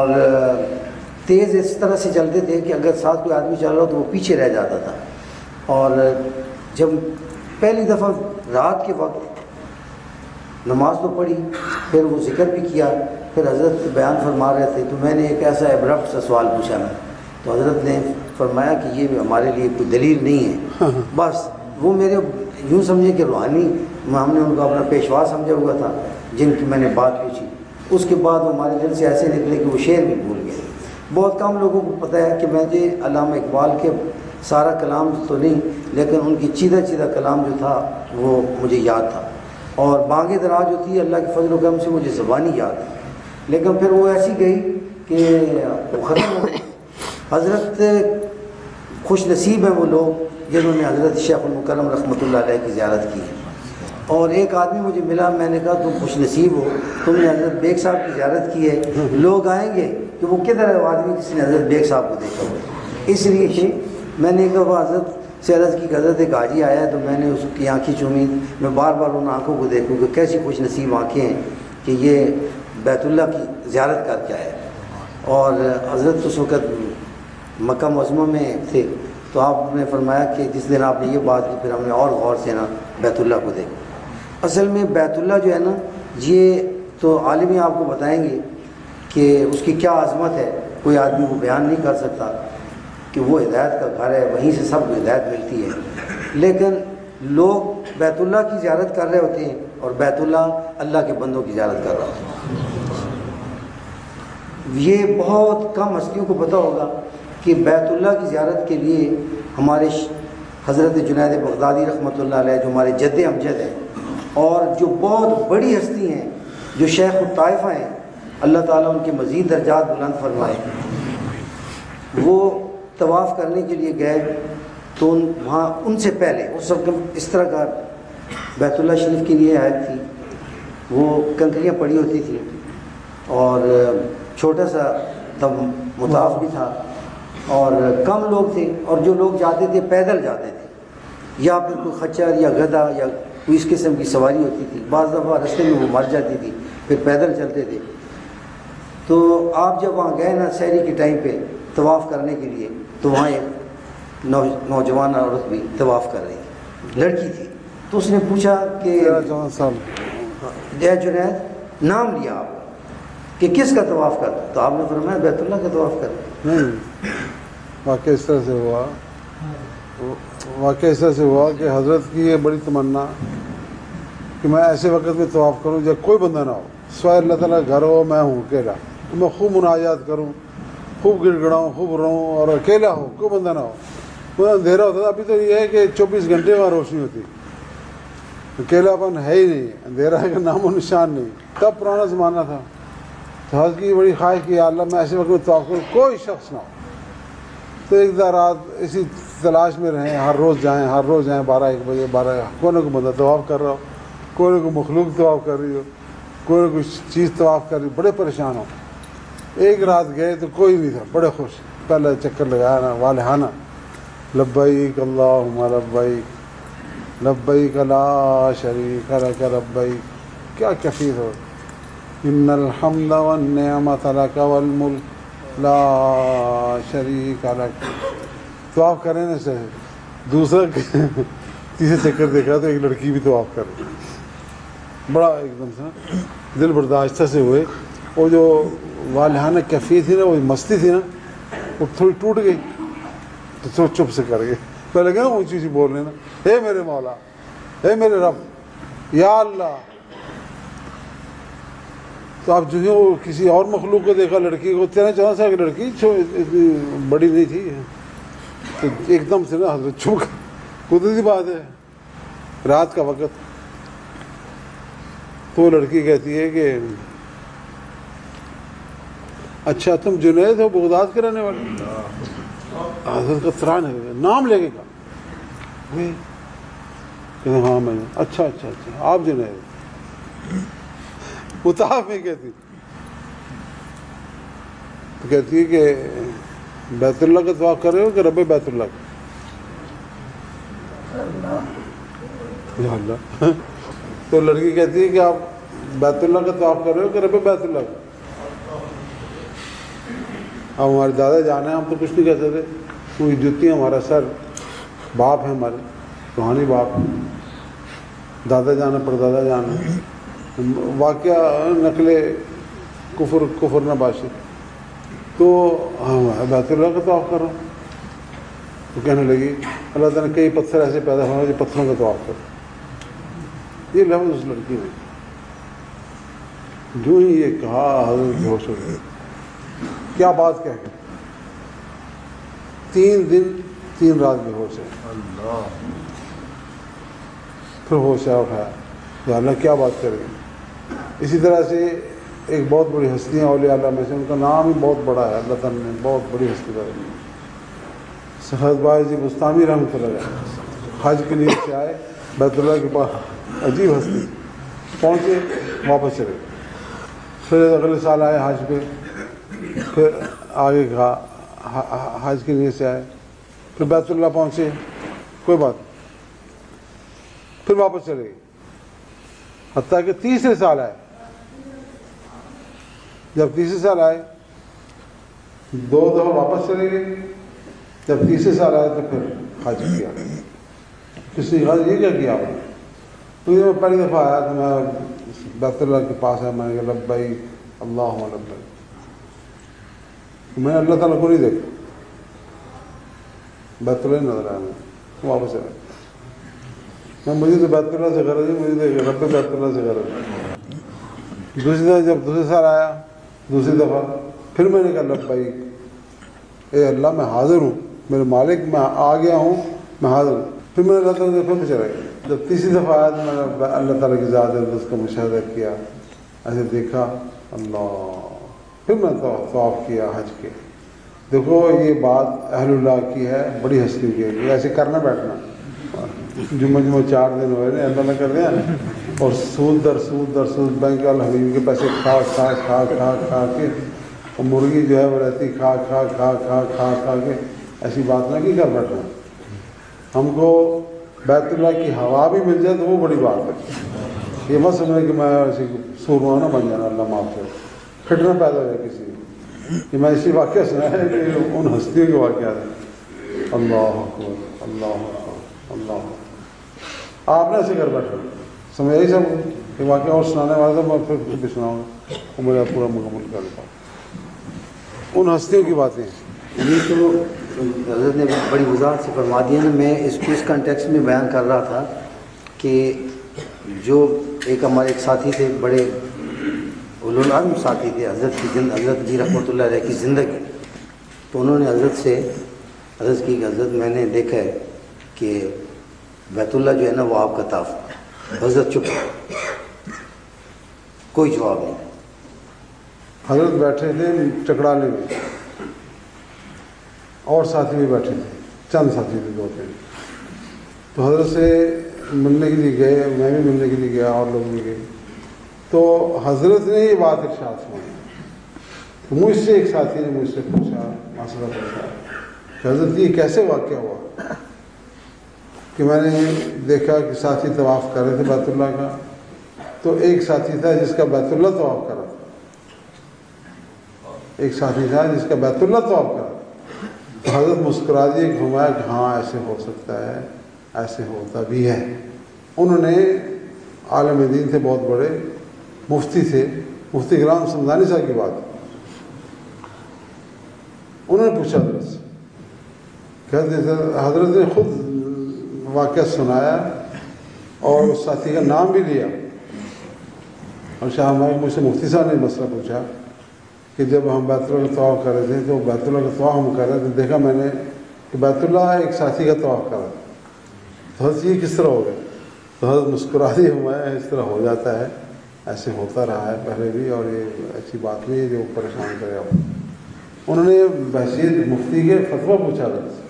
S3: تیز اس طرح سے چلتے تھے کہ اگر ساتھ کوئی آدمی چل رہا ہو تو وہ پیچھے رہ جاتا تھا۔ اور جب پہلی دفعہ رات کے وقت نماز تو پڑھی، پھر وہ ذکر بھی کیا، پھر حضرت بیان فرما رہے تھے تو میں نے ایک ایسا ایبرپٹ سا سوال پوچھا میں، تو حضرت نے فرمایا کہ یہ ہمارے لیے کوئی دلیل نہیں ہے، بس وہ میرے یوں سمجھے کہ روحانی، ہم نے ان کو اپنا پیشوا سمجھا ہوا تھا جن کی میں نے بات پوچھی، اس کے بعد وہ ہمارے دل سے ایسے نکلے کہ وہ شعر بھی بھول گئے۔ بہت کم لوگوں کو پتہ ہے کہ مجھے علامہ اقبال کے سارا کلام تو نہیں لیکن ان کی چیدہ کلام جو تھا وہ مجھے یاد تھا، اور بانگ دراز جو تھی اللہ کے فضل و کرم سے مجھے زبانی یاد تھی، لیکن پھر وہ ایسی گئی کہ وہ ختم ہو گئی۔ حضرت خوش نصیب ہیں وہ لوگ جنہوں نے حضرت شیخ المکرم رحمۃ اللہ علیہ کی زیارت کی ہے. اور ایک آدمی مجھے ملا, میں نے کہا تم خوش نصیب ہو, تم نے حضرت بیگ صاحب کی زیارت کی ہے. لوگ آئیں گے کہ وہ کدھر ہے وہ آدمی جس نے حضرت بیگ صاحب کو دیکھا ہو. اس لیے میں نے کہا وہ حضرت سے عرض کی کہ حضرت ایک حاجی آیا ہے, تو میں نے اس کی آنکھیں چومی. میں بار بار ان آنکھوں کو دیکھوں کہ کیسی خوش نصیب آنکھیں ہیں کہ یہ بیت اللہ کی زیارت کر کے آئے. اور حضرت اس وقت مکہ معظمہ میں تھے, تو آپ نے فرمایا کہ جس دن آپ نے یہ بات کی پھر ہم نے اور غور سے نا بیت اللہ کو دیکھا. اصل میں بیت اللہ جو ہے نا, یہ تو عالم آپ کو بتائیں گے کہ اس کی کیا عظمت ہے, کوئی آدمی وہ بیان نہیں کر سکتا کہ وہ ہدایت کا گھر ہے, وہیں سے سب کو ہدایت ملتی ہے. لیکن لوگ بیت اللہ کی زیارت کر رہے ہوتے ہیں اور بیت اللہ اللہ کے بندوں کی زیارت کر رہا ہوتا ہے. یہ بہت کم ہستیوں کو پتہ ہوگا کہ بیت اللہ کی زیارت کے لیے ہمارے حضرت جنید بغدادی رحمۃ اللہ علیہ جو ہمارے جد امجد ہیں, اور جو بہت بڑی ہستی ہیں جو شیخ الطائفہ ہیں, اللہ تعالیٰ ان کے مزید درجات بلند فرمائے, وہ طواف کرنے کے لیے گئے تو وہاں ان سے پہلے اس وقت اس طرح کا بیت اللہ شریف کی لیے آیت تھی, وہ کنکریاں پڑی ہوتی تھیں اور چھوٹا سا مطاف بھی تھا اور کم لوگ تھے, اور جو لوگ جاتے تھے پیدل جاتے تھے یا پھر کوئی خچر یا گدھا یا کوئی اس قسم کی سواری ہوتی تھی. بعض دفعہ رستے میں وہ مر جاتی تھی, پھر پیدل چلتے تھے. تو آپ جب وہاں گئے نا سحری کے ٹائم پہ طواف کرنے کے لیے, تو وہاں ایک نوجوان عورت بھی طواف کر رہی تھی, لڑکی تھی. تو اس نے پوچھا کہ جنید نام لیا آپ کہ کس کا طواف کر, تو آپ نے فرمایا بیت اللہ کا طواف کر.
S1: نہیں, واقعہ اس طرح سے ہوا کہ حضرت کی یہ بڑی تمنا کہ میں ایسے وقت میں طواف کروں جب کوئی بندہ نہ ہو, سوائے اللہ تعالیٰ گھر ہو, میں ہوں اکیلا, تو میں خوب مناجات کروں, خوب گڑ گڑاؤں, خوب رہوں, اور اکیلا ہو, کوئی بندہ نہ ہو. وہ اندھیرا ہوتا تھا. ابھی تو یہ ہے کہ 24 گھنٹے وہاں روشنی ہوتی, اکیلا پن ہے ہی نہیں, اندھیرا کا نام و نشان نہیں. تب پرانا زمانہ تھا. تو حضرت کی بڑی خواہش کی اللہ میں ایسے وقت میں طواف کروں کوئی شخص نہ ہو. تو ایک دو رات اسی تلاش میں رہیں, ہر روز جائیں 12-1 بجے 12, کوئی نہ کوئی بندہ طواف کر رہا ہو, کوئی نہ کوئی مخلوق طواف کر رہی ہو, کوئی نہ کوئی چیز طواف کر رہی, بڑے پریشان ہو. ایک رات گئے تو کوئی نہیں تھا, بڑے خوش, پہلے چکر لگایا نا والہانہ, لبیک اللہم لبیک لبیک لا شریک لک لبیک, کیا کفیل ہو, ان الحمد والنعمت لک والملک لا شریک لک. طواف کرنے سے دوسرا تیسرے چکر دیکھا تو ایک لڑکی بھی طواف کر رہی, بڑا ایک دم سے دل برداشتہ سے ہوئے. وہ جو والہانہ کیفیت تھی نا, وہ مستی تھی نا, وہ تھوڑی ٹوٹ گئی. تو چپ سے کر گئے. پہلے کہ نا اونچی سی بول رہے نا, اے میرے مولا, اے میرے رب, یا اللہ. تو آپ جو وہ کسی اور مخلوق کو دیکھا, لڑکی کو 13-14 سال کی لڑکی, اتنی بڑی نہیں تھی, تو ایک دم سے نا حضرت چپ. قدرتی بات ہے, رات کا وقت. تو وہ لڑکی کہتی ہے کہ اچھا تم جنید ہو بغداد کے رہنے والے؟ حضرت کا تران ہے, نام لے کے کہا, ہاں میں. اچھا آپ جنید مطاف میں کہتی, تو کہتی ہے کہ بیت اللہ کا طواف کر رہے ہو کہ رب بیت اللہ کا؟ یا اللہ. تو لڑکی کہتی ہے کہ آپ بیت اللہ کا طواف کر رہے ہو کہ رب بیت اللہ کا؟ اب ہمارے دادا جان ہیں, ہم تو کچھ نہیں کہہ سکتے, کیونکہ جوتی ہمارا سر باپ ہے, ہمارے روحانی باپ, دادا جان ہے, پردادا جان ہے. واقعہ نقل کفر نہ باشد. تو ہاں بیت اللہ کا طواف کر رہا ہوں. تو کہنے لگی اللہ تعالیٰ نے کئی پتھر ایسے پیدا ہونا جو پتھروں کا طواف کرو. یہ لفظ اس لڑکی نے جو ہی یہ کہا, حضرت بے ہوش ہو گئے. کیا بات کہہ گئے, 3 دن 3 رات بے ہوش ہے. پھر ہوش ہے, اٹھایا, یا اللہ کیا بات کریں. اسی طرح سے ایک بہت بڑی ہستی ہیں اولیاء اللہ میں سے, ان کا نام ہی بہت بڑا ہے, اللہ تعالیٰ نے بہت بڑی ہستی کا. حضرت باعث بستانی رحمۃ اللہ علیہ حج کے لیے سے آئے بیت اللہ کے پاس، عجیب ہستی، پہنچے واپس چلے، پھر اگلے سال آئے حج پہ، پھر آگے کہا حج کے لیے سے آئے، پھر بیت اللہ پہنچے، کوئی بات نہیں، پھر واپس چلے گئے، حتیٰ کہ تیسرے سال آئے۔ جب تیسرے سال آئے 2 دفعہ واپس چلے گئے، جب تیسرے سال آئے تو پھر حج کیا۔ کس نے حج یہ کیا کیا آپ نے؟ تو میں پہلی دفعہ آیا تو میں بیت اللہ کے پاس ہے، میں نے کہا لبیک اللہم لبیک، میں نے اللہ تعالیٰ کو نہیں دیکھا، بیت اللہ نظر آیا، میں واپس آیا، میں مجھے تو بیت اللہ سے غرض ہے، مجھے تو رب بیت اللہ سے غرض ہے۔ دوسری دفعہ جب دوسرے سال آیا، دوسری دفعہ پھر میں نے کہا لبیک، اے اللہ میں حاضر ہوں، میرے مالک میں آ گیا ہوں، میں حاضر ہوں۔ پھر میں نے اللہ تعالیٰ سے پھر چلا گیا۔ جب تیسری دفعہ آیا تو میں نے اللہ تعالیٰ کی ذات اقدس کا مشاہدہ کیا، ایسے دیکھا اللہ، پھر میں نے طواف کیا، حج کیا۔ دیکھو یہ بات اہل اللہ کی ہے، بڑی ہستی کی ہے، ایسے کرنا بیٹھنا، جمعہ 4 دن ہوئے نا اللہ نہ کر دیا، اور سود در سود بینک الحمیم کے پیسے کھا کے، اور مرغی جو ہے وہ رہتی کھا کے، ایسی بات نہ کی کر بیٹھنا۔ ہم کو بیت اللہ کی ہوا بھی مل جائے تو وہ بڑی بات ہے، یہ مت سمجھے کہ میں ایسی سورما نہ بن جانا، اللہ معاف کرے، پھٹنا پیدا ہو جائے کسی کہ میں اسی واقعہ سنا ہے کہ ان ہستیوں کے واقعات ہیں۔ اللہ اکبر اللہ اکبر اللہ اکبر، آپ نے ایسے کر بیٹھا سمجھ یہی سب کہ واقعہ اور سنانے والا تھا، میں پھر بھی سناؤں گا، وہ میرا پورا مکمل کر دیتا ہوں ان ہستیوں کی باتیں۔
S3: یہ تو حضرت نے بڑی وضاحت سے فرما دیا نا۔ میں اس کنٹیکسٹ میں بیان کر رہا تھا کہ جو ایک ہمارے ایک ساتھی تھے، بڑے اولو العزم ساتھی تھے، حضرت جی رحمۃ اللہ علیہ کی زندگی، تو انہوں نے حضرت سے عرض کی کہ حضرت میں نے دیکھا ہے کہ بیت اللہ جو ہے نا وہ آپ کا تحفظ۔ حضرت چپ، کوئی جواب نہیں۔
S1: حضرت بیٹھے تھے چکڑالے میں، اور ساتھی بھی بیٹھے تھے، چند ساتھی تھے 2-3، تو حضرت سے ملنے کے لیے گئے، میں بھی ملنے کے لیے گیا، اور لوگ بھی گئے، تو حضرت نے یہ بات ارشاد سنی، تو مجھ سے ایک ساتھی نے مجھ سے پوچھا، مسئلہ پوچھا کہ حضرت یہ کیسے واقعہ ہوا کہ میں نے دیکھا کہ ساتھی طواف کر رہے تھے بیت اللہ کا، تو ایک ساتھی تھا جس کا بیت اللہ طواف کر رہا تھا، ایک ساتھی تھا جس کا بیت اللہ طواف کر رہا تھا، تو حضرت مسکرا دیے کہ فرمایا کہ ہاں ایسے ہو سکتا ہے، ایسے ہوتا بھی ہے۔ انہوں نے عالم دین تھے، بہت بڑے مفتی تھے، مفتی غلام سمدانی صاحب کی بات، انہوں نے پوچھا حضرت سے، حضرت نے خود واقعہ سنایا اور اس ساتھی کا نام بھی لیا، اور شاہ ہمارے مجھ سے مفتی صاحب نے مسئلہ پوچھا کہ جب ہم بیت اللہ کا طواف کر رہے تھے، تو بیت اللہ کا طواف ہم کر رہے تھے، دیکھا میں نے کہ بیت اللہ ایک ساتھی کا طواف کر رہا تھا، تو حضرت یہ کس طرح ہو گیا؟ تو حضرت مسکرا دی، ہمارا اس طرح ہو جاتا ہے، ایسے ہوتا رہا ہے پہلے بھی، اور یہ ایسی بات نہیں ہے جو پریشان کرے آپ۔ انہوں نے بحثیت مفتی کے فتویٰ پوچھا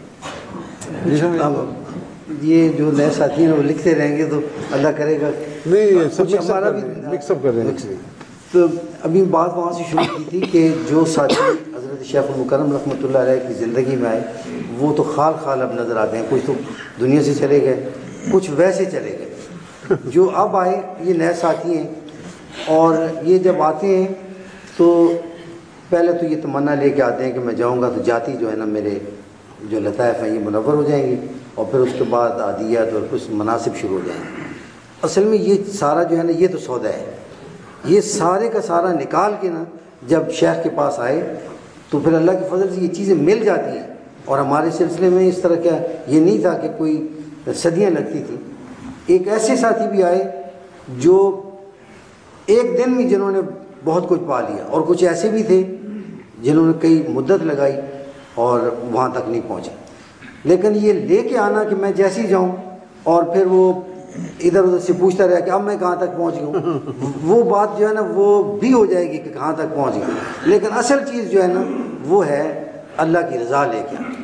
S1: تھا۔
S3: یہ جو نئے ساتھی ہیں وہ لکھتے رہیں گے تو اللہ کرے گا
S1: نہیں، سب
S3: ہمارا بھی
S1: مکس اپ کر رہے ہیں۔
S3: تو ابھی بات وہاں سے شروع کی تھی کہ جو ساتھی حضرت شیخ المکرم رحمۃ اللہ علیہ کی زندگی میں آئے وہ تو خال اب نظر آتے ہیں، کچھ تو دنیا سے چلے گئے، کچھ ویسے چلے گئے۔ جو اب آئے یہ نئے ساتھی ہیں، اور یہ جب آتے ہیں تو پہلے تو یہ تمنا لے کے آتے ہیں کہ میں جاؤں گا تو جاتی جو ہے نا میرے جو لطائف ہیں یہ منور ہو جائیں گی، اور پھر اس کے بعد عادیات اور کچھ مناسب شروع ہو جائیں گے۔ اصل میں یہ سارا جو ہے نا یہ تو سودا ہے، یہ سارے کا سارا نکال کے نا جب شیخ کے پاس آئے تو پھر اللہ کے فضل سے یہ چیزیں مل جاتی ہیں۔ اور ہمارے سلسلے میں اس طرح کا یہ نہیں تھا کہ کوئی صدیاں لگتی تھیں۔ ایک ایسے ساتھی بھی آئے جو ایک دن میں جنہوں نے بہت کچھ پا لیا، اور کچھ ایسے بھی تھے جنہوں نے کئی مدت لگائی اور وہاں تک نہیں پہنچے۔ لیکن یہ لے کے آنا کہ میں جیسے ہی جاؤں اور پھر وہ ادھر ادھر سے پوچھتا رہا کہ اب میں کہاں تک پہنچ گیا ہوں، وہ بات جو ہے نا وہ بھی ہو جائے گی کہ کہاں تک پہنچ گیا، لیکن اصل چیز جو ہے نا وہ ہے اللہ کی رضا لے کے آنا۔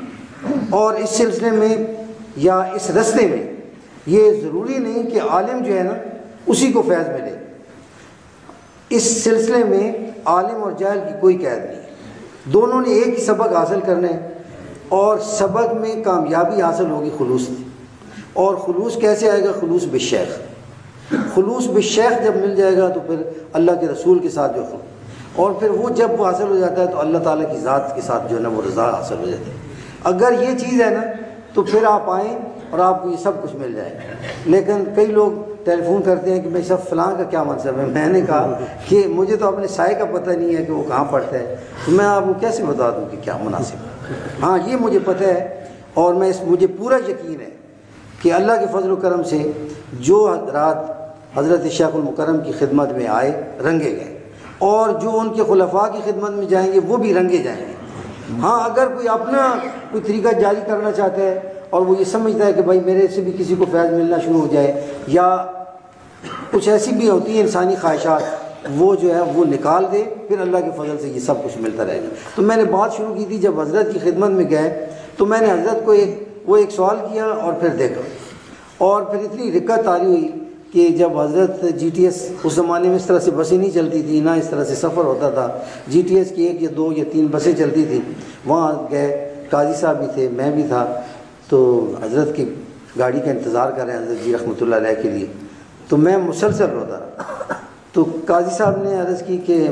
S3: اور اس سلسلے میں یا اس رستے میں یہ ضروری نہیں کہ عالم جو ہے نا اسی کو فیض ملے. اس سلسلے میں عالم اور جاہل کی کوئی قید نہیں ہے، دونوں نے ایک ہی سبق حاصل کرنا ہے، اور سبق میں کامیابی حاصل ہوگی خلوص سے. اور خلوص کیسے آئے گا؟ خلوص بالشیخ. خلوص بالشیخ جب مل جائے گا تو پھر اللہ کے رسول کے ساتھ جو اور پھر وہ جب وہ حاصل ہو جاتا ہے تو اللہ تعالیٰ کی ذات کے ساتھ جو ہے نا وہ رضا حاصل ہو جاتی ہے. اگر یہ چیز ہے نا تو پھر آپ آئیں اور آپ کو یہ سب کچھ مل جائے. لیکن کئی لوگ ٹیلی فون کرتے ہیں کہ بھائی صاحب فلاں کا کیا منصب ہے. میں نے کہا کہ مجھے تو اپنے سائے کا پتہ نہیں ہے کہ وہ کہاں پڑھتا ہے، تو میں آپ کو کیسے بتا دوں کہ کیا مناسب ہے. ہاں یہ مجھے پتہ ہے، اور مجھے پورا یقین ہے کہ اللہ کے فضل و کرم سے جو حضرات حضرت شیخ المکرم کی خدمت میں آئے رنگے گئے، اور جو ان کے خلفاء کی خدمت میں جائیں گے وہ بھی رنگے جائیں گے. ہاں اگر کوئی اپنا کوئی طریقہ جاری کرنا چاہتا ہے اور وہ یہ سمجھتا ہے کہ بھائی میرے سے بھی کسی کو فیض ملنا شروع ہو جائے، یا کچھ ایسی بھی ہوتی ہیں انسانی خواہشات، وہ جو ہے وہ نکال دے، پھر اللہ کے فضل سے یہ سب کچھ ملتا رہے گا. تو میں نے بات شروع کی تھی جب حضرت کی خدمت میں گئے تو میں نے حضرت کو ایک سوال کیا اور پھر دیکھا، اور پھر اتنی رقت طاری ہوئی کہ جب حضرت جی ٹی ایس، اس زمانے میں اس طرح سے بسیں نہیں چلتی تھی، نہ اس طرح سے سفر ہوتا تھا، جی ٹی ایس کی 1 یا 2 یا 3 بسیں چلتی تھیں. وہاں گئے، قاضی صاحب بھی تھے، میں بھی تھا، تو حضرت کی گاڑی کا انتظار کر رہے ہیں حضرت جی رحمۃ اللہ علیہ کے لیے. تو میں مسلسل روتا رہا. تو قاضی صاحب نے عرض کی کہ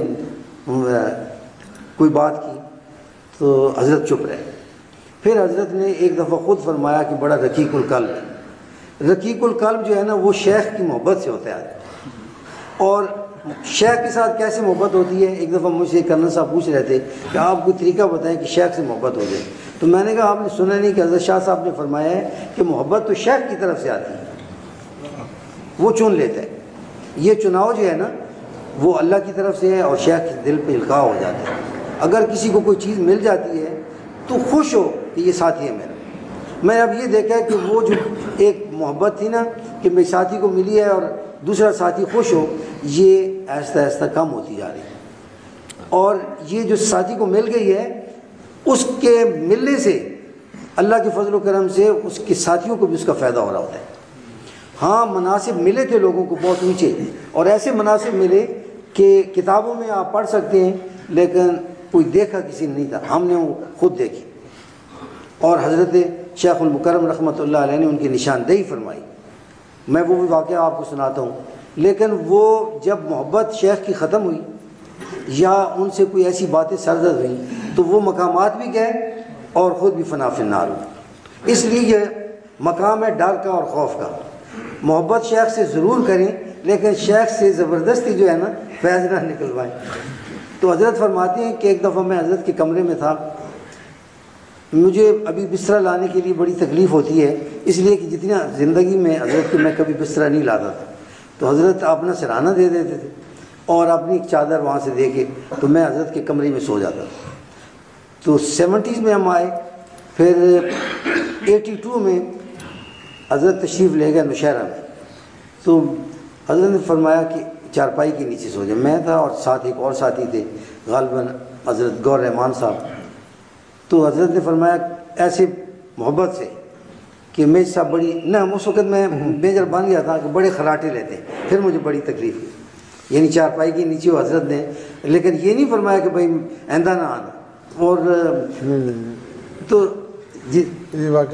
S3: کوئی بات کی تو حضرت چپ رہے. پھر حضرت نے ایک دفعہ خود فرمایا کہ بڑا رقیق القلب ہے. رقیق القلب جو ہے نا وہ شیخ کی محبت سے ہوتا ہے. اور شیخ کے ساتھ کیسے محبت ہوتی ہے؟ ایک دفعہ مجھ سے کرنل صاحب پوچھ رہے تھے کہ آپ کوئی طریقہ بتائیں کہ شیخ سے محبت ہو جائے. تو میں نے کہا آپ نے سنا نہیں کہ حضرت شاہ صاحب نے فرمایا ہے کہ محبت تو شیخ کی طرف سے آتی ہے، وہ چن لیتا ہے. یہ چناؤ جو ہے نا وہ اللہ کی طرف سے ہے، اور شیخ کے دل پہ القاء ہو جاتا ہے. اگر کسی کو کوئی چیز مل جاتی ہے تو خوش ہو کہ یہ ساتھی ہے میرا. میں اب یہ دیکھا کہ وہ جو ایک محبت تھی نا کہ میرے ساتھی کو ملی ہے اور دوسرا ساتھی خوش ہو، یہ آہستہ آہستہ کم ہوتی جا رہی ہے. اور یہ جو ساتھی کو مل گئی ہے اس کے ملنے سے اللہ کے فضل و کرم سے اس کے ساتھیوں کو بھی اس کا فائدہ ہو رہا ہوتا ہے. ہاں مناسب ملے تھے لوگوں کو بہت اونچے، اور ایسے مناسب ملے کہ کتابوں میں آپ پڑھ سکتے ہیں لیکن کوئی دیکھا کسی نے نہیں تھا، ہم نے وہ خود دیکھی. اور حضرت شیخ المکرم رحمۃ اللہ علیہ نے ان کی نشاندہی فرمائی. میں وہ بھی واقعہ آپ کو سناتا ہوں. لیکن وہ جب محبت شیخ کی ختم ہوئی یا ان سے کوئی ایسی باتیں سرزد ہوئیں تو وہ مقامات بھی گئے اور خود بھی فنا فی النار ہوئے. اس لیے یہ مقام ہے ڈر کا اور خوف کا. محبت شیخ سے ضرور کریں لیکن شیخ سے زبردستی جو ہے نا فیض نہ نکلوائیں. تو حضرت فرماتے ہیں کہ ایک دفعہ میں حضرت کے کمرے میں تھا. مجھے ابھی بستر لانے کے لیے بڑی تکلیف ہوتی ہے، اس لیے کہ جتنا زندگی میں حضرت کے میں کبھی بستر نہیں لاتا تھا. تو حضرت اپنا سرانہ دے دیتے تھے اور اپنی ایک چادر وہاں سے دے کے تو میں حضرت کے کمرے میں سو جاتا تھا. تو 70s میں ہم آئے، پھر 82 میں حضرت تشریف لے گئے نوشہرہ میں. تو حضرت نے فرمایا کہ چارپائی کے نیچے سو جائے. میں تھا اور ساتھ ایک اور ساتھی تھے غالباً حضرت گور رحمان صاحب. تو حضرت نے فرمایا ایسے محبت سے کہ میرے صاحب بڑی نہ، اس وقت میں میجر بن گیا تھا کہ بڑے خراٹے لیتے، پھر مجھے بڑی تکلیف ہوئی. یعنی چارپائی کے نیچے حضرت نے، لیکن یہ نہیں فرمایا کہ بھائی آئندہ نہ آنا. اور تو جی
S1: یہ واقعہ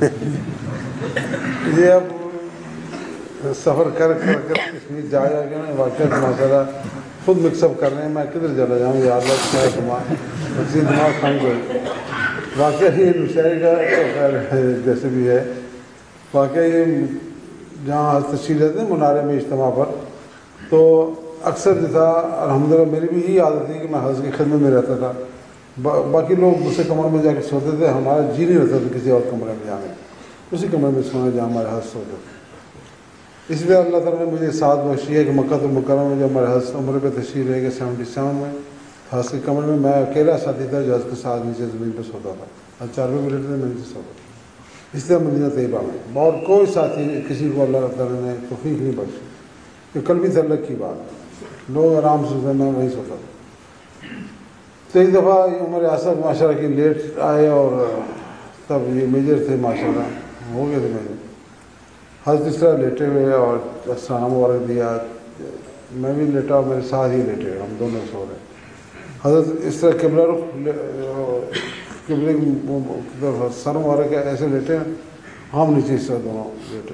S1: یہ اب سفر کر کشمیر جا کے نا واقعہ ماشاء اللہ خود مکس اپ کر رہے ہیں. میں کدھر چلا جاؤں یا اللہ کیا دماغ کھان کو واقعہ یہ مشاعرے کا خیر جیسے بھی ہے. واقعہ یہ جہاں تشریف لیتے ہیں منارے میں اجتماع پر، تو اکثر جو تھا الحمدللہ میری بھی یہی عادت تھی کہ میں حضرت کی خدمت میں رہتا تھا. باقی لوگ دوسرے کمرے میں جا کے سوتے تھے، ہمارا جی نہیں رہتا تھا کسی اور کمرے میں جانے، اسی کمرے میں سونا جہاں ہمارے حضرت سوتے تھے. اس لیے اللہ تعالیٰ نے مجھے ساتھ بخشی ہے کہ مکہ المکرمہ میں جب ہمارے حضرت عمر پہ تشریف لے گئے 77 میں، حضرت کے کمرے میں اکیلا ساتھی تھا جو حضرت کے ساتھ نیچے زمین پہ سوتا تھا. حضرت 4 روپے لیتے تھے، میں نیچے سوتا تھا. اس طرح مدینہ طیبہ میں اور کوئی ساتھی کسی کو اللہ تعالیٰ نے توفیق نہیں بخشی. کہ کل بھی تعلق کی بات، لوگ آرام سے سوتے، میں وہیں سوتا تھا. تو ایک دفعہ عمر آصف معاشرہ کی لیٹ آئے اور تب یہ میجر تھے ماشاءاللہ، ہو گئے تھے میجر. حضرت اس طرح لیٹے ہوئے اور السلام مبارک دیا، میں بھی لیٹا اور میرے ساتھ ہی لیٹے ہوئے، ہم دونوں سو رہے. حضرت اس طرح قبلہ رخ، قبلے کی سر مبارک ایسے لیٹے ہیں، ہم نیچے اس طرح دونوں لیٹے.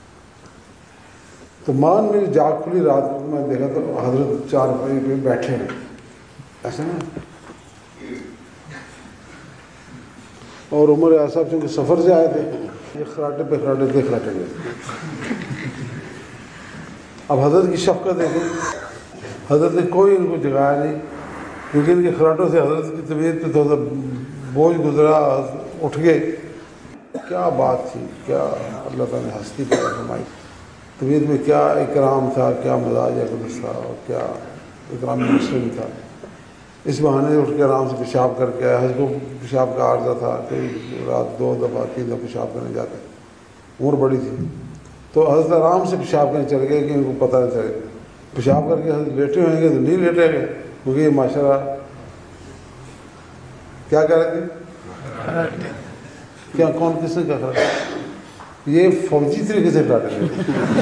S1: تو مان میری جاگ کھلی رات کو، میں دیکھا تو حضرت چارپائی پہ بیٹھے ہیں ایسے نا. اور عمر صاحب چونکہ سفر سے آئے تھے، یہ خراٹے پہ خراٹے دیکھ رہے تھے. اب حضرت کی شفقت ہے کہ حضرت نے کوئی ان کو جگایا نہیں، کیونکہ ان کے خراٹوں سے حضرت کی طبیعت پہ تھوڑا بوجھ گزرا، اٹھ گئے. کیا بات تھی، کیا اللہ تعالیٰ نے ہستی پیدا فرمائی. طبیعت میں کیا اکرام تھا، کیا مزاج اقدس تھا، اور کیا اکرام مسلم تھا. اس بہانے اٹھ کے آرام سے پیشاب کر کے آیا. حضرت کو پیشاب کا عارضہ تھا، کئی رات 2 دفعہ 3 دفعہ پیشاب کرنے جاتے، عمر بڑی تھی. تو حضرت آرام سے پیشاب کرنے چل گئے کہ ان کو پتہ نہ چلے. پیشاب کر کے حضرت لیٹے ہوئیں گے تو نہیں لیٹے گئے، کیونکہ یہ ماشاءاللہ کیا کہہ رہے تھے، کیا کون کس نے کہا تھا، یہ فوجی طریقے سے ڈاٹے گئے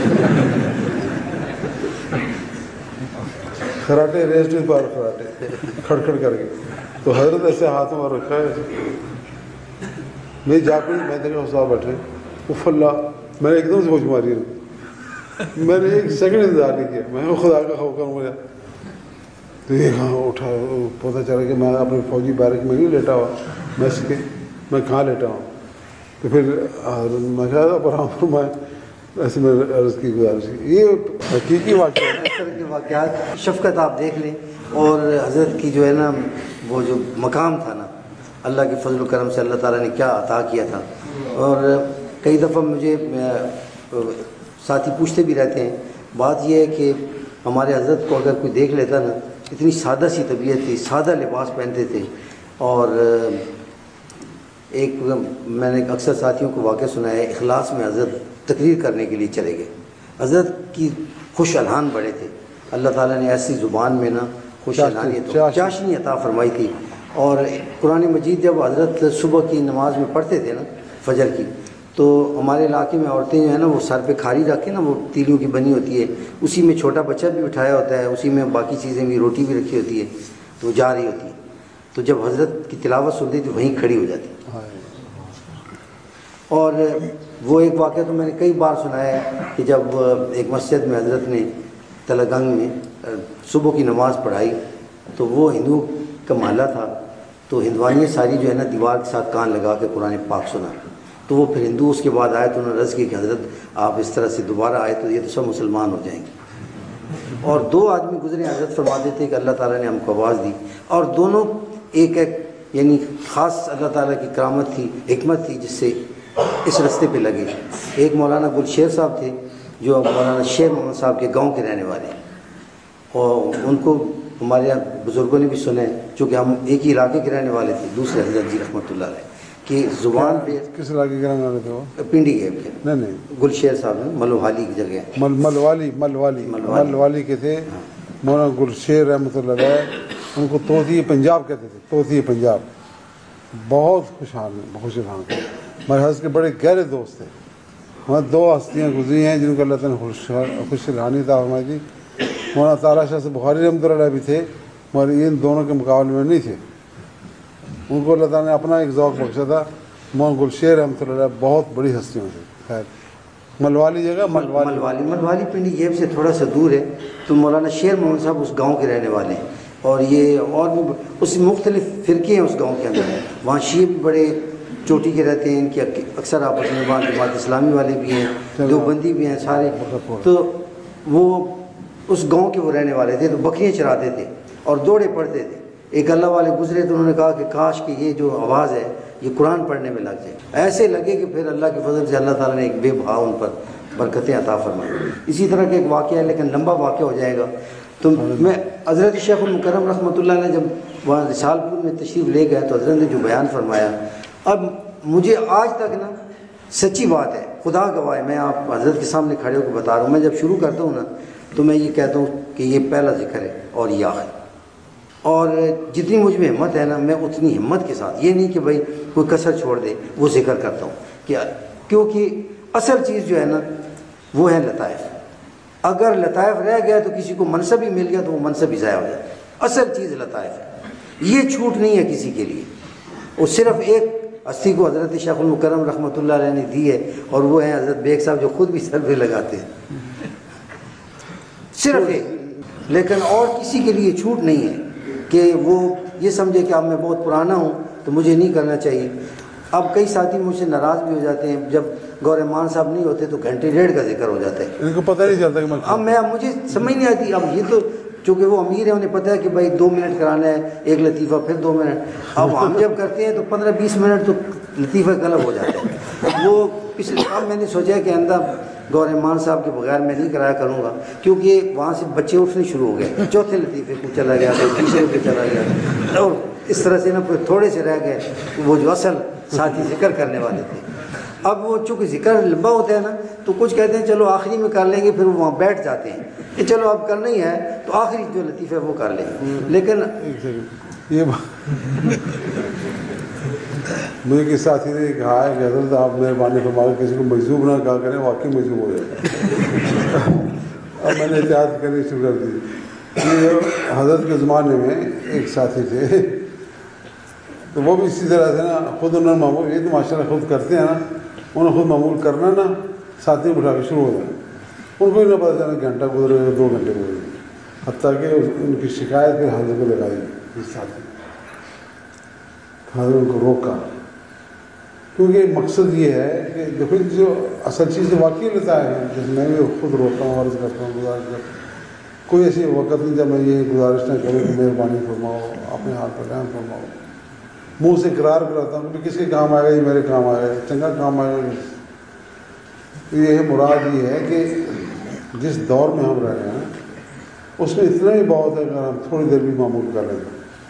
S1: خراٹے ریسٹ پر خراٹے کھڑ کھڑ کر کے. تو حضرت ایسے ہاتھوں میں رکھا ہے، میں جا کر میں دیکھا استاد بیٹھے، اف اللہ، میں نے ایک دم سے ہوش ماری ہے. میں نے 1 سیکنڈ انتظار نہیں کیا، میں خدا کا خوف کروں مجھے. تو یہ کہاں اٹھا، پتہ چلا کہ میں اپنے فوجی بیرک میں نہیں لیٹا ہوا، میں کہاں لیٹا ہوں. تو پھر میں کہا تھا پر فرمائے، ایسے میں عرض کی گزارش کی. یہ حقیقی واقعہ ہے.
S3: اس طرح کے واقعات شفقت آپ دیکھ لیں، اور حضرت کی جو ہے نا وہ جو مقام تھا نا، اللہ کے فضل و کرم سے اللہ تعالیٰ نے کیا عطا کیا تھا. اور کئی دفعہ مجھے ساتھی پوچھتے بھی رہتے ہیں. بات یہ ہے کہ ہمارے حضرت کو اگر کوئی دیکھ لیتا نا، اتنی سادہ سی طبیعت تھی، سادہ لباس پہنتے تھے. اور ایک میں نے اکثر ساتھیوں کو واقعہ سنا ہے، اخلاص میں حضرت تقریر کرنے کے لیے چلے گئے. حضرت کی خوش الحان بڑے تھے. اللہ تعالیٰ نے ایسی زبان میں نا خوش الحانیت چاشنی عطا فرمائی تھی. اور قرآن مجید جب حضرت صبح کی نماز میں پڑھتے تھے نا فجر کی، تو ہمارے علاقے میں عورتیں جو ہیں نا وہ سر پہ کھاری رکھ کے نا، وہ تیلیوں کی بنی ہوتی ہے، اسی میں چھوٹا بچہ بھی بٹھایا ہوتا ہے، اسی میں باقی چیزیں بھی، روٹی بھی رکھی ہوتی ہے، تو وہ جا رہی ہوتی ہے. تو جب حضرت کی تلاوت سنتی تو وہیں کھڑی ہو جاتی. اور وہ ایک واقعہ تو میں نے کئی بار سنا ہے کہ جب ایک مسجد میں حضرت نے تلگنگ میں صبح کی نماز پڑھائی، تو وہ ہندو کا محلہ تھا، تو ہندوانیاں ساری جو ہے نا دیوار کے ساتھ کان لگا کے قرآن پاک سنا. تو وہ پھر ہندو اس کے بعد آئے تو انہوں نے عرض کی کہ حضرت آپ اس طرح سے دوبارہ آئے تو یہ تو سب مسلمان ہو جائیں گے. اور 2 آدمی گزرے، حضرت فرماتے تھے کہ اللہ تعالیٰ نے ہم کو آواز دی، اور دونوں ایک یعنی خاص اللہ تعالیٰ کی کرامت تھی، حکمت تھی جس سے اس رستے پہ لگے. ایک مولانا گلشیر صاحب تھے جو مولانا شیر محمد صاحب کے گاؤں کے رہنے والے ہیں، اور ان کو ہمارے یہاں بزرگوں نے بھی سنے، چونکہ ہم ایک ہی علاقے کے رہنے والے تھے. دوسرے حضرت جی رحمۃ اللہ علیہ کہ زبان پہ
S1: کس علاقے کے رہنے والے تھے وہ؟
S3: پنڈی کے
S1: نہیں
S3: گلشیر صاحب ہیں، ملوحالی کی جگہ،
S1: ملوالی کے تھے. مولانا گلشیر رحمۃ اللہ علیہ، ان کو توتی پنجاب کہتے تھے، توتی پنجاب. بہت خوش الحان تھے، ہمارے حضرت کے بڑے گہرے دوست تھے. ہمارے 2 ہستیاں گزری ہیں جن کو اللہ تعالیٰ نے خوش الحانی عطا فرمائی تھی. مولانا طارق شاہ سے بخاری رحمۃ اللہ علیہ بھی تھے، مگر ان دونوں کے مقابلے میں نہیں تھے. ان کو اللہ تعالیٰ نے اپنا ایک ذوق بخشا تھا. مولانا گلشیر رحمۃ اللہ علیہ بہت بڑی ہستیوں سے. خیر ملوالی جگہ
S3: ملوالی پنڈی جیب سے تھوڑا سا دور ہے. تو مولانا شیر محمد صاحب اس گاؤں کے رہنے والے ہیں، اور یہ اور بھی اس مختلف فرقے ہیں اس گاؤں کے اندر. وہاں شیعہ بھی بڑے چوٹی کے رہتے ہیں، ان کے اکثر آپس میں وہاں جماعت اسلامی والے بھی ہیں، دیوبندی بھی ہیں سارے. تو وہ اس گاؤں کے وہ رہنے والے تھے، تو بکریاں چراتے تھے اور دوڑے پڑھتے تھے. ایک اللہ والے گزرے تو انہوں نے کہا کہ کاش کہ یہ جو آواز ہے یہ قرآن پڑھنے میں لگ جائے. ایسے لگے کہ پھر اللہ کے فضل سے اللہ تعالیٰ نے ایک بے بہا ان پر برکتیں عطا فرمائی. اسی طرح کا ایک واقعہ ہے، لیکن لمبا واقعہ ہو جائے گا. تو میں حضرت شیخ المکرم رحمۃ اللہ نے جب وہاں رسال پور میں تشریف لے گئے تو حضرت نے جو بیان فرمایا، اب مجھے آج تک نا سچی بات ہے، خدا گواہ ہے، میں آپ حضرت کے سامنے کھڑے ہو کے بتا رہا ہوں. میں جب شروع کرتا ہوں نا تو میں یہ کہتا ہوں کہ یہ پہلا ذکر ہے اور یہ آخر. اور جتنی مجھ میں ہمت ہے نا میں اتنی ہمت کے ساتھ، یہ نہیں کہ بھائی کوئی کسر چھوڑ دے، وہ ذکر کرتا ہوں کیونکہ اصل چیز جو ہے نا وہ ہے لطائف. اگر لطائف رہ گیا تو کسی کو منصب ہی مل گیا تو وہ منصب ہی ضائع ہو جاتا ہے. اصل چیز لطائف ہے، یہ چھوٹ نہیں ہے کسی کے لیے. وہ صرف ایک ہستی کو حضرت شیخ المکرم رحمۃ اللہ علیہ نے دی ہے، اور وہ ہیں حضرت بیگ صاحب جو خود بھی سر پہ لگاتے ہیں، صرف ایک. لیکن اور کسی کے لیے چھوٹ نہیں ہے کہ وہ یہ سمجھے کہ اب میں بہت پرانا ہوں تو مجھے نہیں کرنا چاہیے. اب کئی ساتھی مجھ سے ناراض بھی ہو جاتے ہیں، جب گورمان صاحب نہیں ہوتے تو گھنٹے ڈیڑھ کا ذکر ہو جاتا ہے.
S1: ان کو پتہ نہیں چلتا کہ
S3: اب مجھے سمجھ نہیں آتی. اب یہ تو چونکہ وہ امیر ہے، انہیں پتہ ہے کہ بھائی 2 منٹ کرانا ہے، ایک لطیفہ پھر 2 منٹ. اب ہم جب کرتے ہیں تو 15-20 منٹ تو لطیفہ غلط ہو جاتا ہے. وہ پچھلے اب میں نے سوچا کہ آئندہ گورمان صاحب کے بغیر میں نہیں کرایا کروں گا، کیونکہ وہاں سے بچے اٹھنے شروع ہو گئے. چوتھے لطیفے کو چلا گیا تو تیسرے کو چلا گیا، اور اس طرح سے نا پھر تھوڑے سے رہ گئے وہ جو اصل ساتھی ذکر کرنے والے تھے. اب وہ چونکہ ذکر لمبا ہوتا ہے نا تو کچھ کہتے ہیں چلو آخری میں کر لیں گے، پھر وہ وہاں بیٹھ جاتے ہیں کہ چلو اب کرنا ہی ہے تو آخری جو لطیفہ ہے وہ کر لیں. لیکن
S1: یہ مجھے کس ساتھی نے کہا ہے کہ حضرت آپ مہربانی فرما کر کسی کو مجذوب نہ کہا کریں، واقعی مجذوب ہو جائے. اب میں نے احتیاط کرنی شروع کر دی. یہ حضرت کے زمانے میں ایک ساتھی تھے تو وہ بھی اسی طرح سے نا خود انہوں نے معمول، یہ تو ماشاء اللہ خود کرتے ہیں نا، انہوں نے خود معمول کرنا نا، ساتھی بٹھا کے شروع ہو جائیں. ان کو ہی نہ پتہ چلا گھنٹہ گزرے گا 2 گھنٹے گزرے گا، حتیٰ کہ ان کی شکایت پھر حضرت کو لگائی. اس ساتھی حضرت ان کو روکا، کیونکہ مقصد یہ ہے کہ دیکھو جو اصل چیز واقعی لیتا ہے. جیسے میں بھی خود روکتا ہوں، عرض کرتا ہوں، گزارش کرتا ہوں. کوئی ایسی وقت نہیں جب میں یہ گزارش نہ کروں کہ مہربانی فرماؤ، اپنے ہاتھ پر رحم فرماؤ. منہ سے اقرار کراتا ہوں کہ کس کے کام آئے گا، یہ میرے کام آئے گا، چنگا کام آئے گا. یہ مراد یہ ہے کہ جس دور میں ہم رہ رہے ہیں اس میں اتنا ہی بہت ہے اگر ہم تھوڑی دیر بھی معمول کر لیں.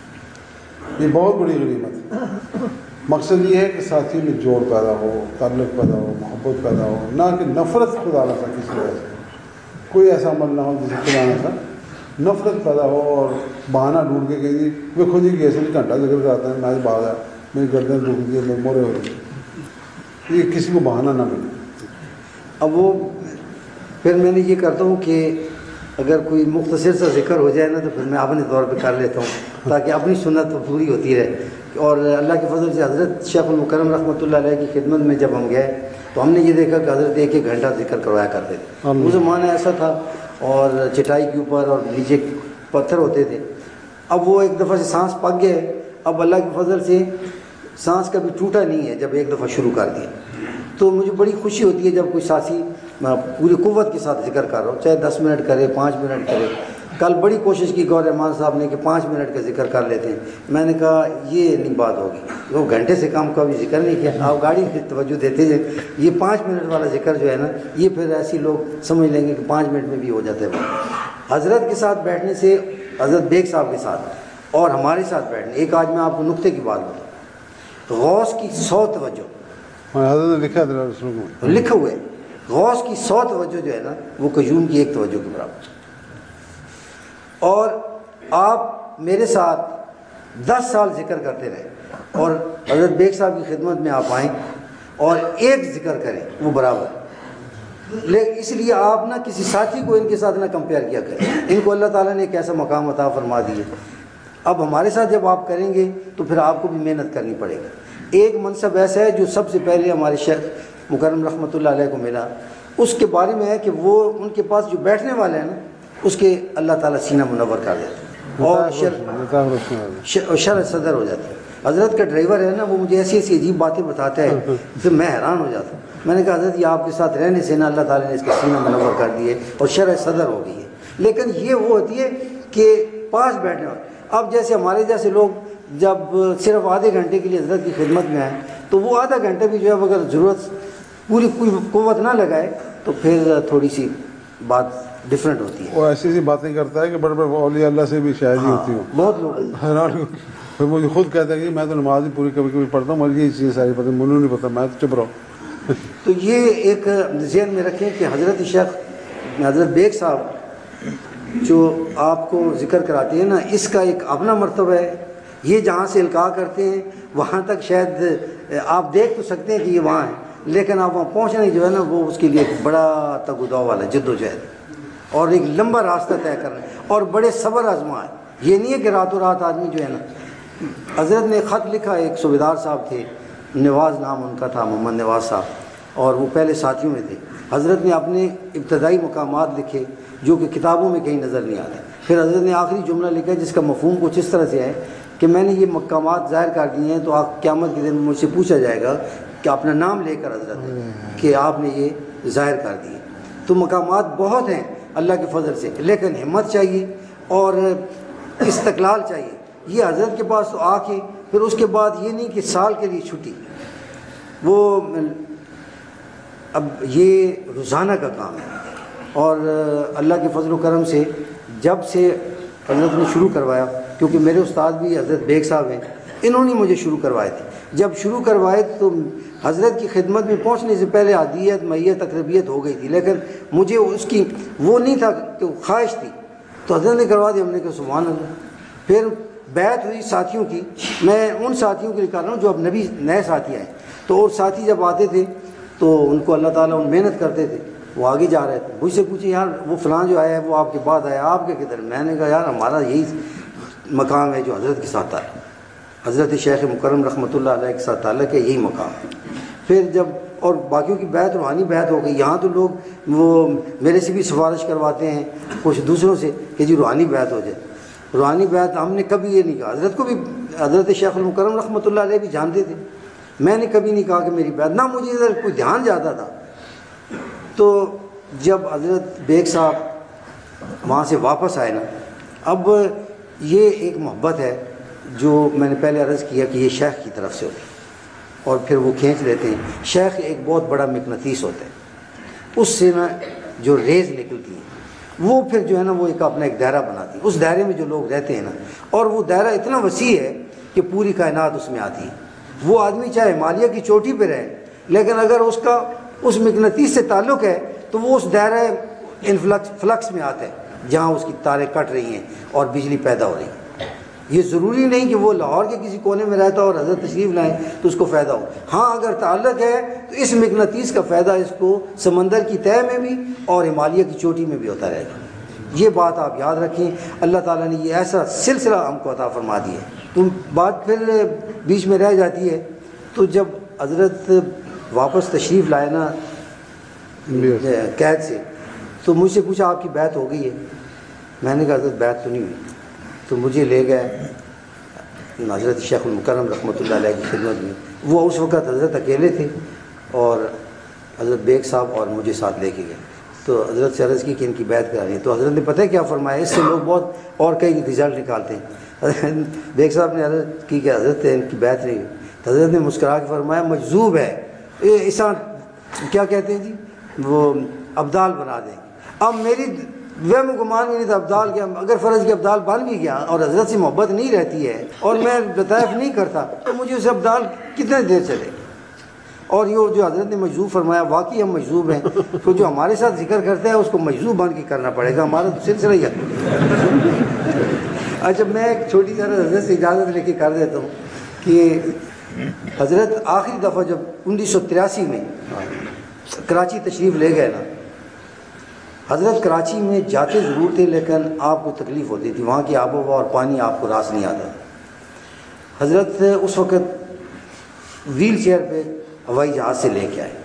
S1: یہ بہت بڑی غنیمت ہے. مقصد یہ ہے کہ ساتھی میں جوڑ پیدا ہو، تعلق پیدا ہو، محبت پیدا ہو، نہ کہ نفرت خدا نہ تھا. کسی وجہ سے کوئی ایسا عمل نہ ہو جسے خدا نہ تھا نفرت پیدا ہو اور بہانہ ڈھونڈ کے کہ جی میں خود ہی کیسے گھنٹہ ذکر کرتا ہے، میں باغ ہے، میری گردن دکھ گئی، میں مورے ہو رہی. یہ کسی کو بہانہ نہ ملے.
S3: اب وہ پھر میں نے یہ کرتا ہوں کہ اگر کوئی مختصر سا ذکر ہو جائے نا تو پھر میں اپنے طور پہ کر لیتا ہوں تاکہ اپنی سنت تو پوری ہوتی رہے. اور اللہ کے فضل سے حضرت شیخ المکرم رحمۃ اللہ علیہ کی خدمت میں جب ہم گئے تو ہم نے یہ دیکھا کہ حضرت 1-1 گھنٹہ ذکر کروایا کرتے تھے. وہ زمانہ ایسا تھا اور چٹائی کے اوپر اور نیچے پتھر ہوتے تھے. اب وہ ایک دفعہ سے سانس پک گئے. اب اللہ کے فضل سے سانس کبھی ٹوٹا نہیں ہے جب ایک دفعہ شروع کر دیا. تو مجھے بڑی خوشی ہوتی ہے جب کوئی ساتھی پوری قوت کے ساتھ ذکر کر رہا ہو، چاہے 10 منٹ کرے، 5 منٹ کرے. کل بڑی کوشش کی گور رحمان صاحب نے کہ 5 منٹ کا ذکر کر لیتے ہیں. میں نے کہا یہ نہیں بات ہوگی، وہ گھنٹے سے کم کا بھی ذکر نہیں کیا. آپ گاڑی کی توجہ دیتے ہیں، یہ 5 منٹ والا ذکر جو ہے نا یہ پھر ایسی لوگ سمجھ لیں گے کہ 5 منٹ میں بھی ہو جاتا ہے. حضرت کے ساتھ بیٹھنے سے، حضرت بیگ صاحب کے ساتھ اور ہمارے ساتھ بیٹھنے، ایک آج میں آپ کو نقطے کی بات بتاؤں، غوث کی 100 توجہ
S1: حضرت نے
S3: لکھا ہوا ہے. غوث کی 100 توجہ جو ہے نا وہ قیوم کی 1 توجہ کے برابر. اور آپ میرے ساتھ 10 سال ذکر کرتے رہے اور حضرت بیگ صاحب کی خدمت میں آپ آئیں اور 1 ذکر کریں وہ برابر. لیکن اس لیے آپ نہ کسی ساتھی کو ان کے ساتھ نہ کمپیئر کیا کریں. ان کو اللہ تعالیٰ نے ایک ایسا مقام عطا فرما دی ہے. اب ہمارے ساتھ جب آپ کریں گے تو پھر آپ کو بھی محنت کرنی پڑے گی. ایک منصب ایسا ہے جو سب سے پہلے ہمارے شیخ مکرم رحمۃ اللہ علیہ کو ملا، اس کے بارے میں ہے کہ وہ ان کے پاس جو بیٹھنے والے ہیں نا اس کے اللہ تعالیٰ سینہ منور کر دیتے ہیں اور شرح صدر ہو جاتے ہیں. حضرت کا ڈرائیور ہے نا وہ مجھے ایسی ایسی عجیب باتیں بتاتا ہے پھر میں حیران ہو جاتا ہوں. میں نے کہا حضرت یہ آپ کے ساتھ رہنے سے نا اللہ تعالیٰ نے اس کا سینہ منور کر دیے اور شرح صدر ہو گئی ہے. لیکن یہ وہ ہوتی ہے کہ پاس بیٹھنے والے. اب جیسے ہمارے جیسے لوگ جب صرف آدھے گھنٹے کے لیے حضرت کی خدمت میں آئیں تو وہ آدھا گھنٹہ بھی جو ہے اگر ضرورت پوری قوت نہ لگائے تو پھر تھوڑی سی بات ڈفرینٹ ہوتی ہے.
S1: وہ ایسی ایسی باتیں کرتا ہے کہ بڑے بڑے اولیاء اللہ سے بھی شاید ہی ہوتی ہوں.
S3: بہت لوگ
S1: حیران پھر مجھے خود کہتا ہے کہ میں تو نماز ہی پوری کبھی کبھی پڑھتا ہوں، مجھے یہ چیزیں ساری پتہ مجھے نہیں پتہ، میں تو چپ رہا ہوں.
S3: تو یہ ایک ذہن میں رکھیں کہ حضرت شیخ حضرت بیگ صاحب جو آپ کو ذکر کراتے ہیں نا، اس کا ایک اپنا مرتبہ ہے. یہ جہاں سے القاء کرتے ہیں وہاں تک شاید آپ دیکھ تو سکتے ہیں کہ یہ وہاں ہے، لیکن آپ وہاں پہنچنے جو ہے نا وہ اس کے لیے ایک بڑا تگ و دو والا جد و جہد اور ایک لمبا راستہ طے کرنا ہے اور بڑے صبر آزما ہے. یہ نہیں ہے کہ راتوں رات آدمی جو ہے نا. حضرت نے خط لکھا، ایک صوبیدار صاحب تھے، نواز نام ان کا تھا، محمد نواز صاحب، اور وہ پہلے ساتھیوں میں تھے. حضرت نے اپنے ابتدائی مقامات لکھے جو کہ کتابوں میں کہیں نظر نہیں آتے. پھر حضرت نے آخری جملہ لکھا جس کا مفہوم کچھ اس طرح سے ہے کہ میں نے یہ مقامات ظاہر کر دیے ہیں تو آپ قیامت کے دن مجھ سے پوچھا جائے گا کہ اپنا نام لے کر حضرت کہ آپ نے یہ ظاہر کر دیے. تو مقامات بہت ہیں اللہ کے فضل سے، لیکن ہمت چاہیے اور استقلال چاہیے. یہ حضرت کے پاس تو آ کے پھر اس کے بعد یہ نہیں کہ سال کے لیے چھٹی، وہ اب یہ روزانہ کا کام ہے. اور اللہ کے فضل و کرم سے جب سے حضرت نے شروع کروایا، کیونکہ میرے استاد بھی حضرت بیگ صاحب ہیں، انہوں نے مجھے شروع کروائے تھے. جب شروع کروائے تو حضرت کی خدمت میں پہنچنے سے پہلے عادیت میت تقربیت ہو گئی تھی، لیکن مجھے اس کی وہ نہیں تھا کہ خواہش تھی، تو حضرت نے کروا دی. ہم نے کہا سبحان اللہ. پھر بیعت ہوئی ساتھیوں کی. میں ان ساتھیوں کے لیے کر رہا ہوں جو اب نبی نئے ساتھی آئے. تو اور ساتھی جب آتے تھے تو ان کو اللہ تعالیٰ ان محنت کرتے تھے، وہ آگے جا رہے تھے. مجھ سے پوچھے یار وہ فلاں جو آیا ہے وہ آپ کے بعد آیا، آپ کے کدھر؟ میں نے کہا یار ہمارا یہی مقام ہے جو حضرت کے ساتھ تعلق، حضرت شیخ مکرم رحمۃ اللہ علیہ کے ساتھ تعلق ہے، یہی مقام ہے. پھر جب اور باقیوں کی بیعت روحانی بیعت ہو گئی. یہاں تو لوگ وہ میرے سے بھی سفارش کرواتے ہیں کچھ دوسروں سے کہ جی روحانی بیعت ہو جائے. روحانی بیعت ہم نے کبھی یہ نہیں کہا. حضرت کو بھی حضرت شیخ المکرم رحمۃ اللہ علیہ بھی جانتے تھے. میں نے کبھی نہیں کہا کہ میری بیعت، نہ مجھے ادھر کوئی دھیان جاتا تھا. تو جب حضرت بیگ صاحب وہاں سے واپس آئے نا، اب یہ ایک محبت ہے جو میں نے پہلے عرض کیا کہ یہ شیخ کی طرف سے ہوتی ہے اور پھر وہ کھینچ لیتے ہیں. شیخ ایک بہت بڑا مقناطیس ہوتا ہے، اس سے نا جو ریز نکلتی ہے وہ پھر جو ہے نا وہ ایک اپنا ایک دائرہ بناتی ہے. اس دائرے میں جو لوگ رہتے ہیں نا، اور وہ دائرہ اتنا وسیع ہے کہ پوری کائنات اس میں آتی ہے. وہ آدمی چاہے ہمالیہ کی چوٹی پہ رہے، لیکن اگر اس کا اس مقناطیس سے تعلق ہے تو وہ اس دائرہ فلکس میں آتا ہے جہاں اس کی تاریں کٹ رہی ہیں اور بجلی پیدا ہو رہی ہے. یہ ضروری نہیں کہ وہ لاہور کے کسی کونے میں رہتا اور حضرت تشریف لائیں تو اس کو فائدہ ہو. ہاں اگر تعلق ہے تو اس مقناطیس کا فائدہ اس کو سمندر کی تہہ میں بھی اور ہمالیہ کی چوٹی میں بھی ہوتا رہے گا. یہ بات آپ یاد رکھیں. اللہ تعالیٰ نے یہ ایسا سلسلہ ہم کو عطا فرما دی ہے. تو بات پھر بیچ میں رہ جاتی ہے. تو جب حضرت واپس تشریف لائے نا قید سے، تو مجھ سے پوچھا آپ کی بیعت ہو گئی ہے؟ میں نے کہا حضرت بیعت تو نہیں ہوئی. تو مجھے لے گئے حضرت شیخ المکرم رحمۃ اللہ علیہ کی خدمت میں. وہ اس وقت حضرت اکیلے تھے اور حضرت بیگ صاحب اور مجھے ساتھ لے کے گئے. تو حضرت سے عرض کی کہ ان کی بیعت کرانی ہے. تو حضرت نے پتہ ہے کیا فرمایا؟ اس سے لوگ بہت اور کئی رزلٹ نکالتے ہیں. بیگ صاحب نے عرض کی کہ حضرت ان کی بیعت نہیں ہوئی. تو حضرت نے مسکرا کے فرمایا مجذوب ہے، ایسا کیا کہتے ہیں جی، وہ ابدال بنا دیں. اب میری وہم گمان بھی نہیں تھا ابدال کیا، اگر فرض کی ابدال بن بھی گیا اور حضرت سے محبت نہیں رہتی ہے اور میں لطائف نہیں کرتا تو مجھے اسے ابدال کتنے دیر چلے. اور یہ جو حضرت نے مجذوب فرمایا، واقعی ہم مجذوب ہیں. تو جو ہمارے ساتھ ذکر کرتا ہے اس کو مجذوب بن کے کرنا پڑے گا، ہمارا تو سلسلہ ہی ہے. اچھا میں ایک چھوٹی سی حضرت سے اجازت لے کے کر دیتا ہوں کہ حضرت آخری دفعہ جب 1983 میں کراچی تشریف لے گئے نا، حضرت کراچی میں جاتے ضرور تھے لیکن آپ کو تکلیف ہوتی تھی، وہاں کی آب و ہوا اور پانی آپ کو راس نہیں آتا. حضرت اس وقت ویل چیئر پہ ہوائی جہاز سے لے کے آئے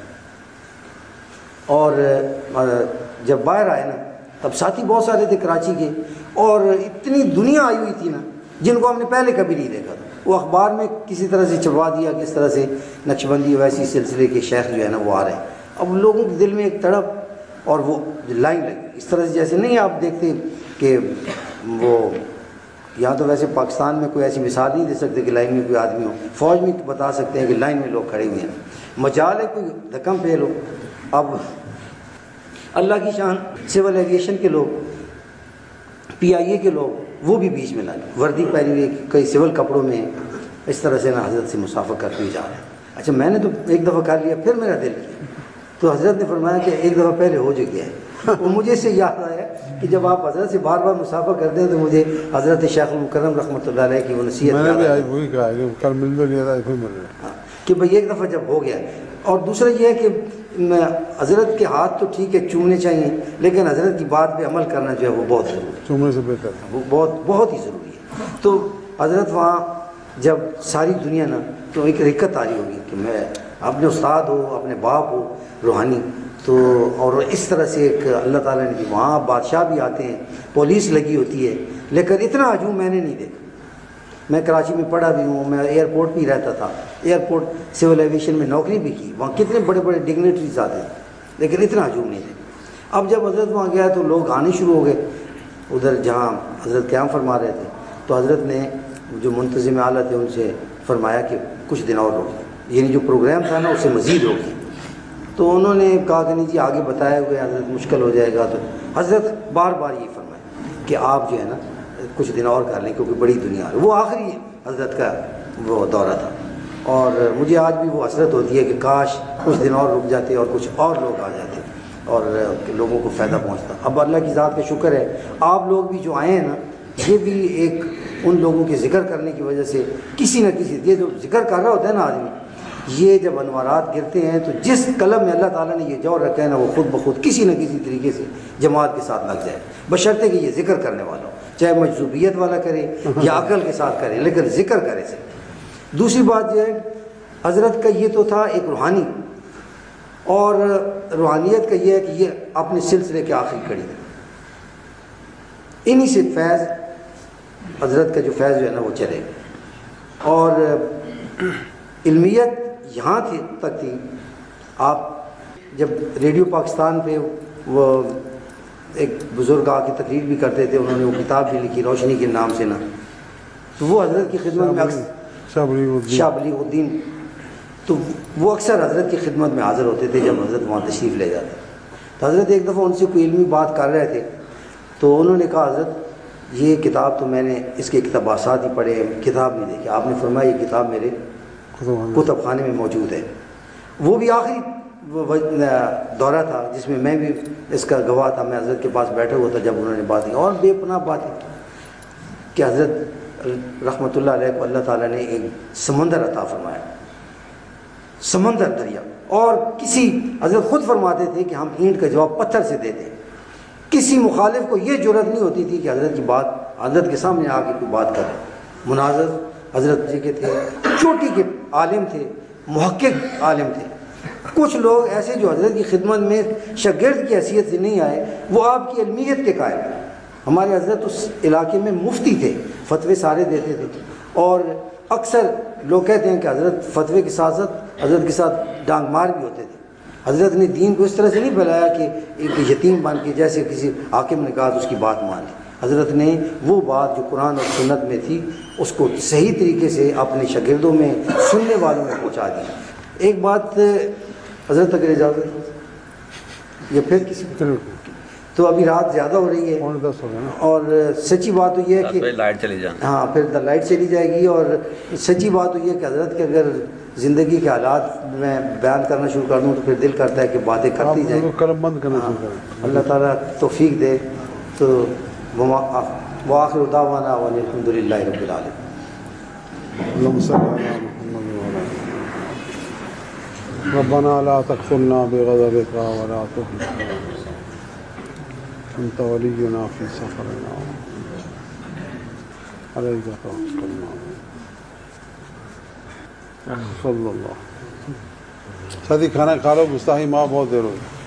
S3: اور جب باہر آئے نا تب ساتھی بہت سارے تھے کراچی کے اور اتنی دنیا آئی ہوئی تھی نا جن کو ہم نے پہلے کبھی نہیں دیکھا تھا. وہ اخبار میں کسی طرح سے چھپوا دیا کہ اس طرح سے نقش بندی ویسی سلسلے کے شیخ جو ہے نا وہ آ رہے ہیں. اب لوگوں کے دل میں ایک تڑپ اور وہ لائن لگی اس طرح سے جیسے نہیں آپ دیکھتے کہ وہ یہاں تو ویسے پاکستان میں کوئی ایسی مثال نہیں دے سکتے کہ لائن میں کوئی آدمی ہو، فوج میں بتا سکتے ہیں کہ لائن میں لوگ کھڑے ہوئے ہیں. مجال ہے کوئی دھکم پھیل ہو. اب اللہ کی شان سول ایویشن کے لوگ، PIA کے لوگ وہ بھی بیچ میں لائے، وردی پہنی ہوئی کئی سول کپڑوں میں اس طرح سے نا حضرت سے مسافر کرتے ہوئے جا رہے ہیں. اچھا میں نے تو ایک دفعہ کر لیا، پھر میرا دل کیا تو حضرت نے فرمایا کہ ایک دفعہ پہلے ہو جو گیا ہے. وہ مجھے سے یاد آیا کہ جب آپ حضرت سے بار بار مسافہ کرتے ہیں تو مجھے حضرت شیخ المکرم رحمۃ اللہ علیہ کی وہ نصیحت
S1: میں نے بھی
S3: یاد
S1: آج
S3: آئی
S1: وہی کہا کہ کل مل بھی لیا تھا پھر مل رہا
S3: کہ بھئی ایک دفعہ جب ہو گیا. اور دوسرا یہ ہے کہ حضرت کے ہاتھ تو ٹھیک ہے چومنے چاہیے، لیکن حضرت کی بات پہ عمل کرنا جو ہے وہ بہت ضروری ہے،
S1: چومنے سے بہتر ہے.
S3: وہ بہت ہی ضروری ہے. تو حضرت وہاں جب ساری دنیا نا تو ایک رکت آ رہی ہوگی کہ میں اپنے استاد ہو، اپنے باپ ہو روحانی، تو اور اس طرح سے ایک اللہ تعالیٰ نے وہاں بادشاہ بھی آتے ہیں، پولیس لگی ہوتی ہے، لیکن اتنا ہجوم میں نے نہیں دیکھا. میں کراچی میں پڑھا بھی ہوں، میں ایئرپورٹ بھی رہتا تھا، ایئرپورٹ سول ایویشن میں نوکری بھی کی، وہاں کتنے بڑے بڑے ڈگنیٹریز آتے ہیں، لیکن اتنا ہجوم نہیں تھے. اب جب حضرت وہاں گیا تو لوگ آنے شروع ہو گئے ادھر جہاں حضرت قیام فرما رہے تھے. تو حضرت نے جو منتظم اعلیٰ تھے ان سے فرمایا کہ کچھ دن اور روکیں، یعنی جو پروگرام تھا نا اس سے مزید روکیں. تو انہوں نے کہا کہ نہیں جی آگے بتائے ہوئے حضرت مشکل ہو جائے گا. تو حضرت بار بار یہ فرمائے کہ آپ جو ہے نا کچھ دن اور کر لیں کیونکہ بڑی دنیا ہے. وہ آخری حضرت کا وہ دورہ تھا، اور مجھے آج بھی وہ حسرت ہوتی ہے کہ کاش کچھ دن اور رک جاتے اور کچھ اور لوگ آ جاتے اور لوگوں کو فائدہ پہنچتا. اب اللہ کی ذات کا شکر ہے آپ لوگ بھی جو آئے ہیں نا، یہ بھی ایک ان لوگوں کے ذکر کرنے کی وجہ سے کسی نہ کسی، یہ جو ذکر کر رہا ہوتا ہے نا آدمی، یہ جب انوارات گرتے ہیں تو جس قلم میں اللہ تعالیٰ نے یہ جوہر رکھا ہے نا وہ خود بخود کسی نہ کسی طریقے سے جماعت کے ساتھ لگ جائے، بشرطے کہ یہ ذکر کرنے والا ہو، چاہے مجذوبیت والا کرے یا عقل کے ساتھ کرے، لیکن ذکر کرے سے. دوسری بات یہ ہے حضرت کا یہ تو تھا ایک روحانی، اور روحانیت کا یہ ہے کہ یہ اپنے سلسلے کے آخری کڑی ہے. انہی سے فیض، حضرت کا جو فیض جو ہے نا وہ چلے. اور علمیت یہاں تک تھی، آپ جب ریڈیو پاکستان پہ وہ ایک بزرگ آ کے تقریر بھی کرتے تھے، انہوں نے وہ کتاب بھی لکھی روشنی کے نام سے نا، تو وہ حضرت کی خدمت میں شاہ بلیغ الدین، تو وہ اکثر حضرت کی خدمت میں حاضر ہوتے تھے جب حضرت وہاں تشریف لے جاتے. تو حضرت ایک دفعہ ان سے کوئی علمی بات کر رہے تھے، تو انہوں نے کہا حضرت یہ کتاب تو میں نے اس کے اقتباسات ہی پڑھے، کتاب نہیں دیکھی. آپ نے فرمایا یہ کتاب میرے کتب خانے میں موجود ہے. وہ بھی آخری دورہ تھا جس میں میں بھی اس کا گواہ تھا، میں حضرت کے پاس بیٹھا ہوا تھا جب انہوں نے بات کی، اور بے پناہ بات کی کہ حضرت رحمۃ اللہ علیہ کو اللہ تعالیٰ نے ایک سمندر عطا فرمایا، سمندر دریا. اور کسی حضرت خود فرماتے تھے کہ ہم اینٹ کا جواب پتھر سے دیتے. کسی مخالف کو یہ جرأت نہیں ہوتی تھی کہ حضرت کی بات حضرت کے سامنے آ کے کوئی بات کرے. مناظر حضرت جی کے تھے، چوٹی کے عالم تھے، محقق عالم تھے. کچھ لوگ ایسے جو حضرت کی خدمت میں شاگرد کی حیثیت سے نہیں آئے، وہ آپ کی علمیت کے قائل ہیں. ہمارے حضرت اس علاقے میں مفتی تھے، فتوے سارے دیتے تھے. اور اکثر لوگ کہتے ہیں کہ حضرت فتوے کے ساتھ ساتھ حضرت کے ساتھ ڈانگ مار بھی ہوتے تھے. حضرت نے دین کو اس طرح سے نہیں پھیلایا کہ ایک یتیم بن کے جیسے کسی حاکم نے کہا تو اس کی بات مان لی. حضرت نے وہ بات جو قرآن اور سنت میں تھی اس کو صحیح طریقے سے اپنے شاگردوں میں، سننے والوں میں پہنچا دی. ایک بات حضرت اگر اجازت یا پھر کسی تو ابھی رات زیادہ ہو رہی ہے، اور سچی بات تو یہ ہے کہ
S4: لائٹ چلی جائے،
S3: ہاں پھر لائٹ چلی جائے گی. اور سچی بات تو یہ ہے کہ حضرت کے اگر زندگی کے حالات میں بیان کرنا شروع کر دوں تو پھر دل کرتا ہے کہ باتیں کرتی جائیں.
S1: قلم بند کرنا شروع کریں.
S3: اللہ تعالیٰ توفیق دے. تو وآخر دعوانا والحمد للہ رب العالمین.
S1: اللهم صل على محمد وعلى ربنا لا تغفلنا بغضبك ولا تهلكنا أنت ولينا في سفرنا عليك توكلنا صلی اللہ. ساتھی کھانا کھا لو، گستاخی ماں بہت دیر ہوئی.